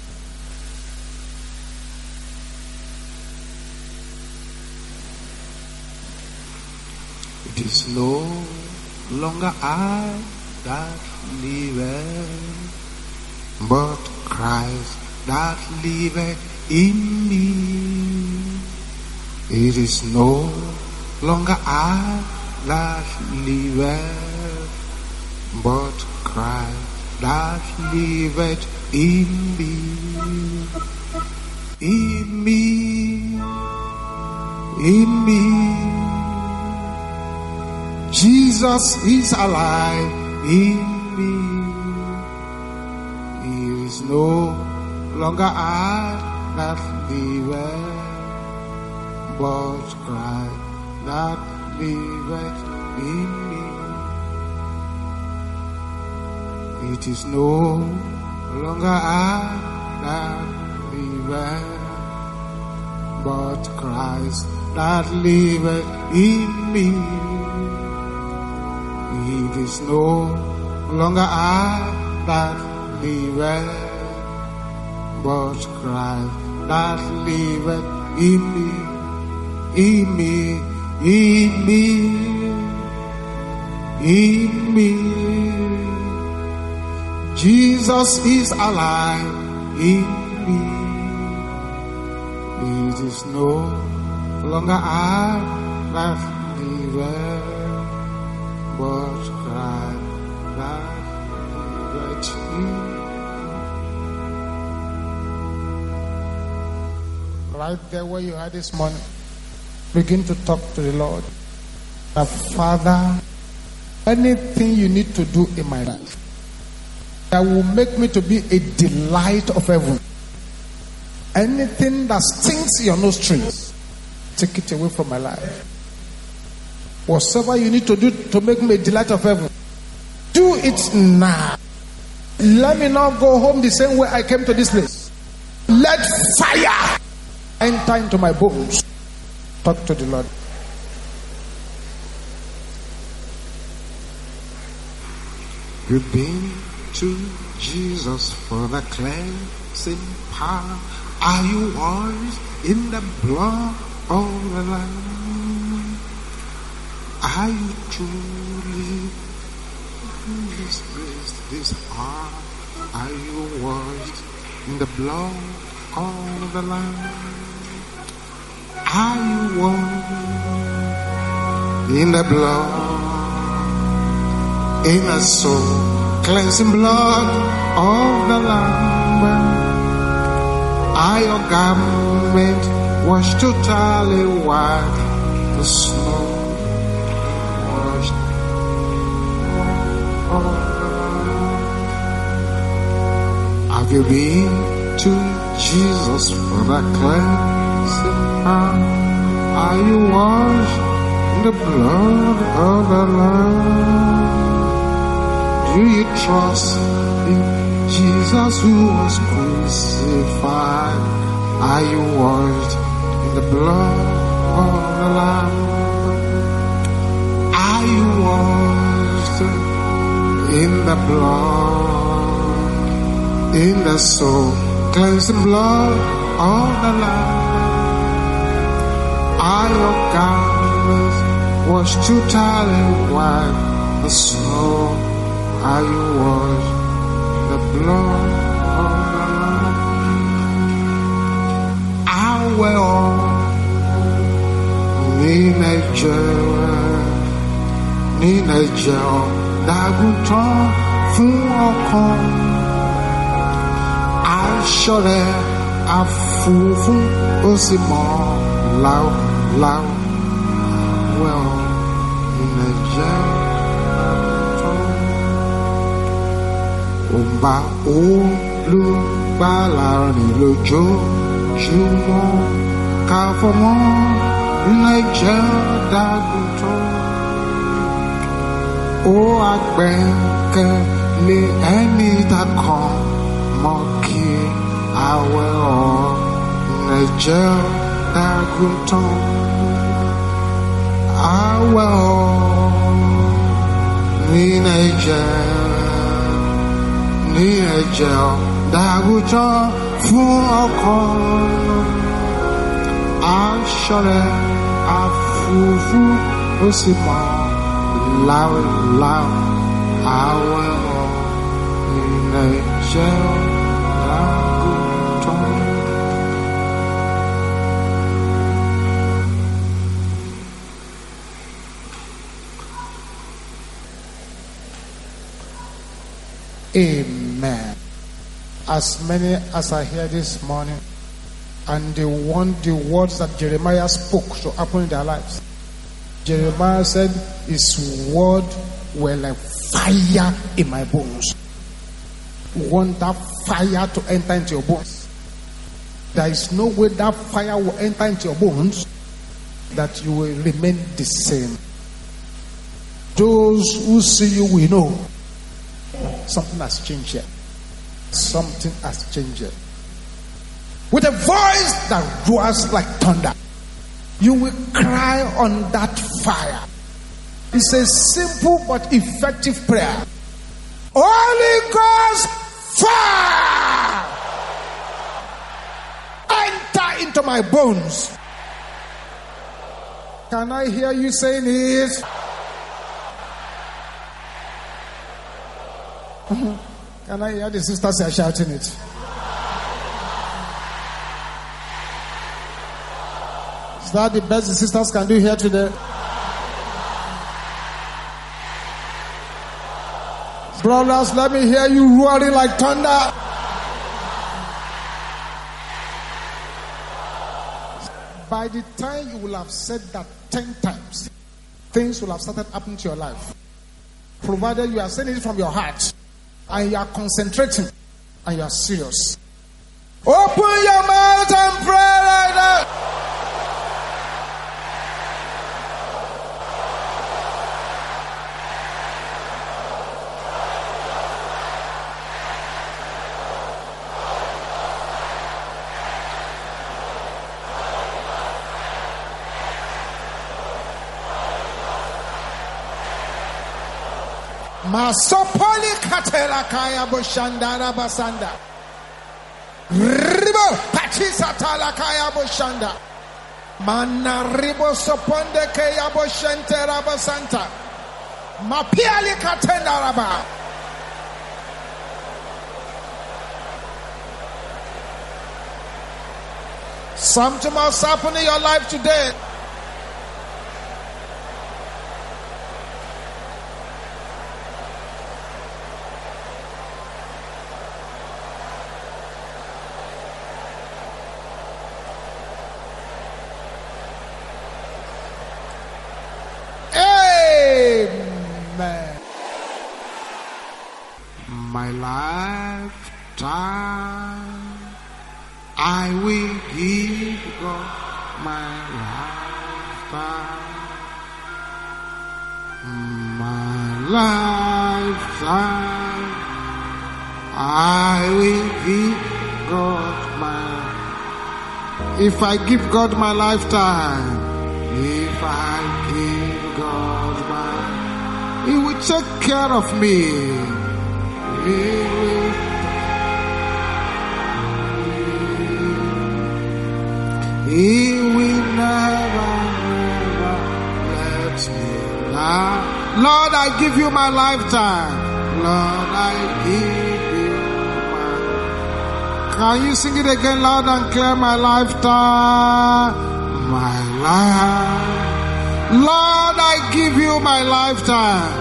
It is no longer I that liveth, but Christ that liveth in me. It is no longer I that liveth, but Christ that liveth in me. In me, in me. Jesus is alive in me. It is no longer I that liveth, but Christ that liveth in me. It is no longer I that liveth, but Christ that liveth in me. It is no longer I that liveth, but Christ that liveth in me, in me, in me, in me. Jesus is alive in me. It is no longer I that liveth, but Christ that liveth in me. Right there where you are this morning, begin to talk to the Lord. The Father, anything you need to do in my life that will make me to be a delight of heaven, anything that stinks your nostrils, take it away from my life. Whatever you need to do to make me a delight of heaven, do it now. Let me not go home the same way I came to this place. Let fire enter into my bones. Talk to the Lord. You've been to Jesus for the cleansing power. Are you washed in the blood of the Lamb? Are you truly in this place, this hour? Are you washed in the blood of the Lamb? Are you washed in the blood, in the soul, cleansing blood of the Lamb? Are your garment washed totally white, the snow washed of the Lamb? Have you been to Jesus for the cleansing power? Are you washed in the blood of the Lamb? Do you trust in Jesus who was crucified? Are you washed in the blood of the Lamb? Are you washed in the blood, in the soul, cleansing blood of the Lamb? Are your garments washed totally white as snow? Are you washed in the blood of the Lamb? I will in a jail, in a jail, dagutan fun ọkàn. Aṣọ rẹ̀ afúnfún ó sì mọ́ láò láò. Well, in a jail. Ọba olùgbàlà rìn lójoojúmọ́, ká fọmọ́ Nàìjíríà dàgùtàn. Ó àgbẹ̀kẹ̀lé ẹni tá kàn mọ́ kí àwẹ̀ ọ̀ Nàìjíríà dàgùtàn. Àwẹ̀ ọ̀ ní Nàìjíríà. Ní ẹ̀jẹ̀ ọ̀dàgùtàn fún ọkàn. Aṣọ rẹ̀ afúfú ó sì mọ́ láwẹ̀láwẹ̀. Àwẹ̀ ọ̀ ní ẹ̀jẹ̀ ọ̀dàgùtàn. Amen. As many as are here this morning and they want the words that Jeremiah spoke to happen in their lives. Jeremiah said his word were like fire in my bones. You want that fire to enter into your bones. There is no way that fire will enter into your bones that you will remain the same. Those who see you will know something has changed here. Something has changed here. With a voice that roars like thunder, you will cry on that fire. It's a simple but effective prayer. Holy Ghost fire! Enter into my bones. Can I hear you saying it? Can I hear the sisters are shouting it? Is that the best the sisters can do here today? Brothers, let me hear you roaring like thunder. By the time you will have said that ten times, things will have started happening to your life. Provided you are saying it from your heart and you are concentrating and you are serious. Open your mouth and pray right now. Masopoli katela kaya boshandara basanda. Ribo pachisa tala kaya boshanda. Mana ribo soponde kaya boshentera basanta. Mapiali katenda raba. Something must happen in your life today. My lifetime, I will give God my lifetime. My lifetime, I will give God my. If I give God my lifetime, if I give God my, He will take care of me. He will, he will never, never let me down. Lord, I give you my lifetime. Lord, I give you my. Can you sing it again loud and clear? My lifetime, my life. Lord, I give you my lifetime.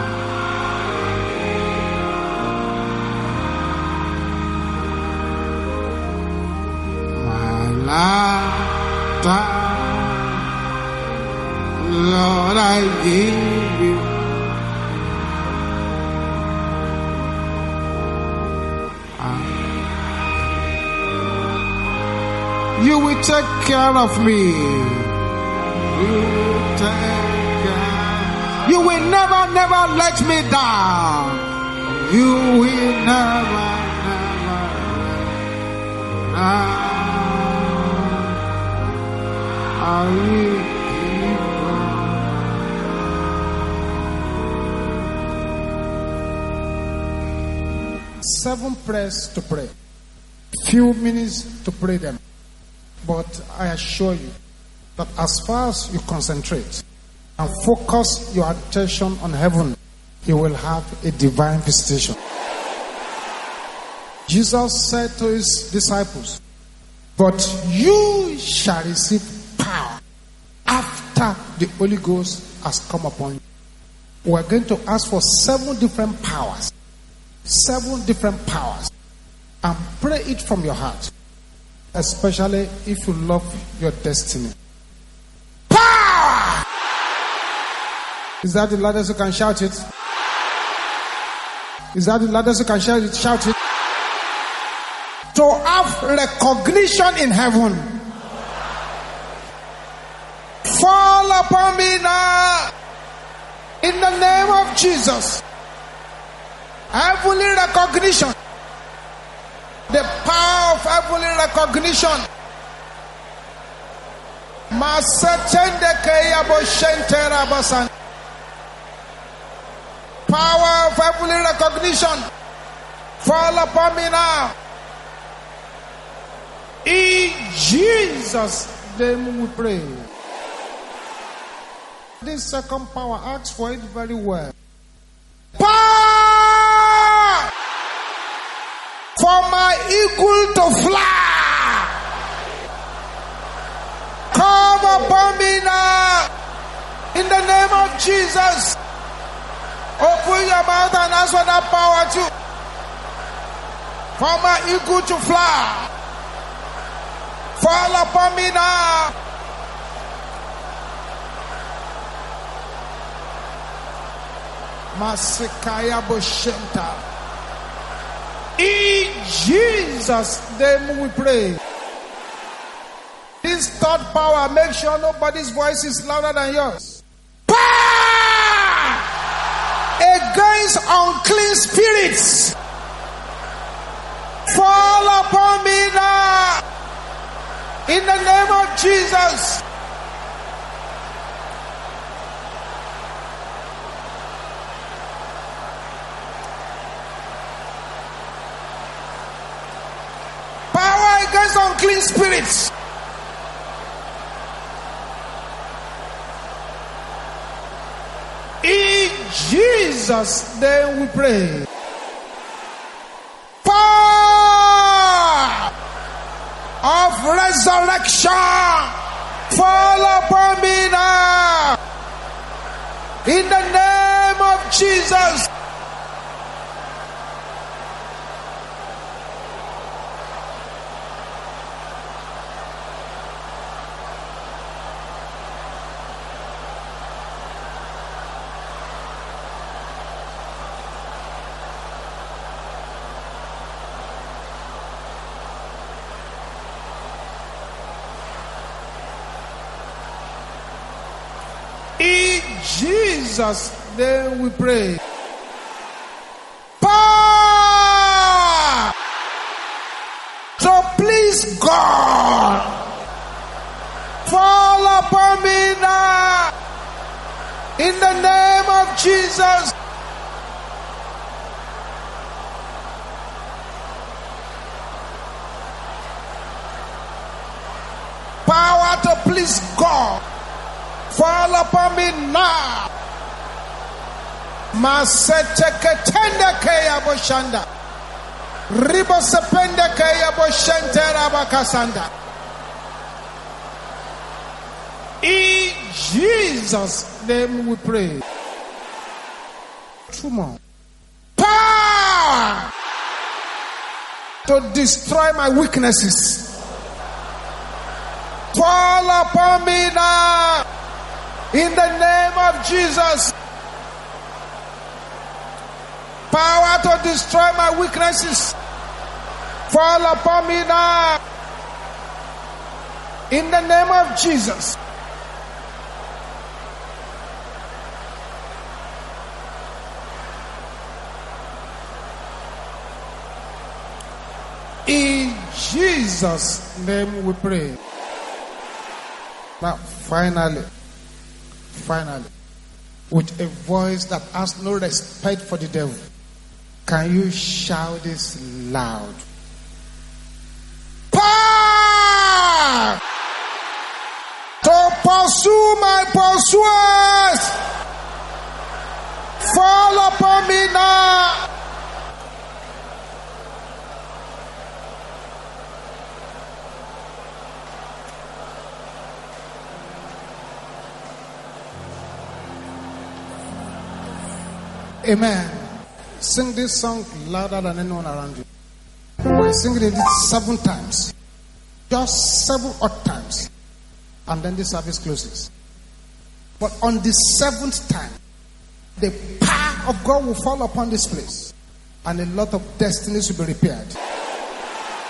Lifetime, Lord, I give you. You will take care of me. You will take care. You will never, never let me down. You will never, never let me down. I will give Seven prayers to pray. Few minutes to pray them. But I assure you that as far as you concentrate and focus your attention on heaven, you will have a divine visitation. Jesus said to his disciples, but you shall receive power after the Holy Ghost has come upon you. We're going to ask for seven different powers. Seven different powers. And pray it from your heart. Especially if you love your destiny. Power! Is that the loudest you can shout it? Is that the loudest you can shout it? Shout it. To have recognition in heaven Fall upon me now. In the name of Jesus. Heavenly recognition. The power of heavenly recognition. Power of heavenly recognition. Fall upon me now. In Jesus' name we pray. This second power, ask for it very well. Power for my eagle to fly. Come upon me now. In the name of Jesus. Open your mouth and ask for that power too. For my eagle to fly. Fall upon me now. Masikaya Boshenta. In Jesus' name we pray. This third power, make sure nobody's voice is louder than yours. Power against unclean spirits. Fall upon me now. In the name of Jesus. Power against unclean spirits. In Jesus' name we pray. Power of resurrection. Fall upon me now. In the name of Jesus. In Jesus' name we pray. Power to please God. Fall upon me now. In the name of Jesus. Power to please God. Fall upon me now. Maseteketende keya boshanda. Ribo sepende keya boshente rabakasanda. In Jesus' name we pray. Two more. Power to destroy my weaknesses. Fall upon me now. In the name of Jesus. Power to destroy my weaknesses. Fall upon me now. In the name of Jesus. In Jesus' name we pray. Now, finally. Finally, with a voice that has no respect for the devil, can you shout this loud? Power to pursue my pursuers. Fall upon me now. Amen. Sing this song louder than anyone around you. We're singing it seven times. Just seven odd times. And then the service closes. But on the seventh time, the power of God will fall upon this place. And a lot of destinies will be repaired.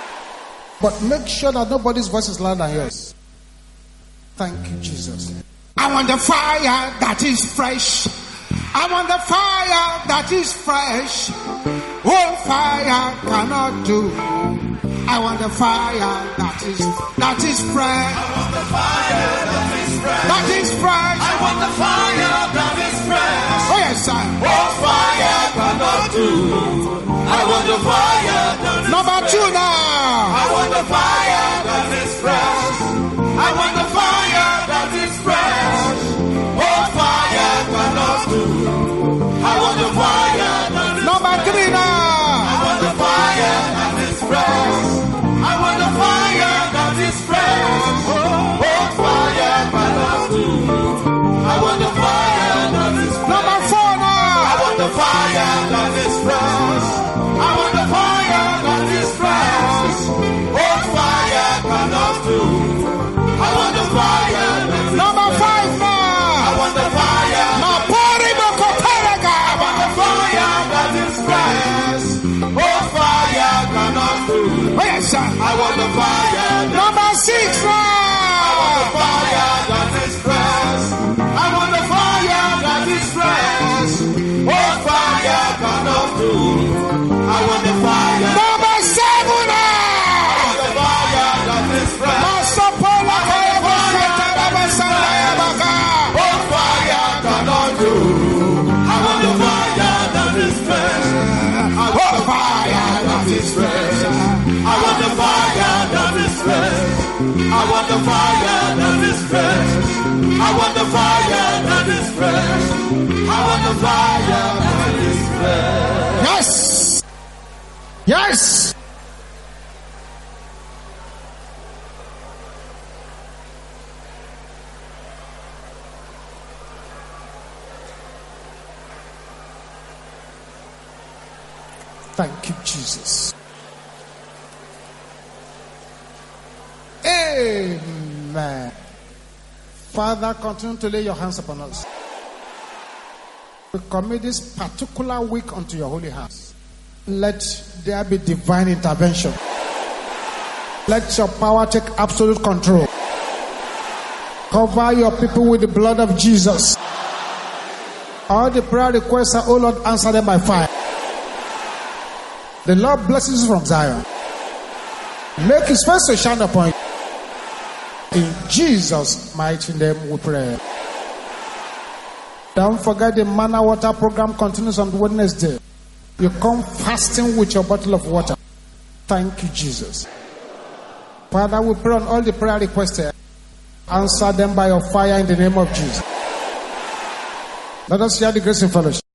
But make sure that nobody's voice is louder than yours. Thank you, Jesus. I want the fire that is fresh. I want the fire that is fresh. Old fire cannot do. I want the fire that is that is fresh. I want the fire that is fresh. That is fresh. I want the fire that is fresh. Oh yes, sir. Old fire cannot do. I want the fire that is Number fresh. two now. I want the fire that is fresh. I want the fire that is fresh. Old fire cannot do. I want the fire that is Number three now. I want the fire that is fresh. I want the fire that is fresh. Old fire cannot do. I want the fire that is fresh. Number four now. I want the fire that is fresh. I want the fire that is fresh. Old fire cannot do. I want the fire that is Number fresh. five now. I want the fire. Now pour him a coperega. I want the fire that is fresh. Old fire cannot do. Oh yes, sir. I want the fire. Number six I want the now. fire that is fresh. I want the fire that is fresh. Old fire cannot do. I want the fire. Number seven I now. want the fire that is fresh. Master Paul Akayaba Shwetaraba Sandayabaga. Old fire cannot do. I want the fire that is fresh. I want the fire that is fresh. I want the fire that is fresh. I want the fire that is fresh. I want the fire that is fresh. I want the fire that is fresh. Yes. Yes. Thank you, Jesus. Amen. Father, continue to lay your hands upon us. We commit this particular week unto your holy hands. Let there be divine intervention. Let your power take absolute control. Cover your people with the blood of Jesus. All the prayer requests are, oh Lord, answer them by fire. The Lord blesses you from Zion. Make his face to shine upon you. In Jesus' mighty name we pray. Don't forget the manna water program continues on Wednesday. You come fasting with your bottle of water. Thank you, Jesus. Father, we pray on all the prayer requests here. Answer them by your fire in the name of Jesus. Let us share the grace in fellowship.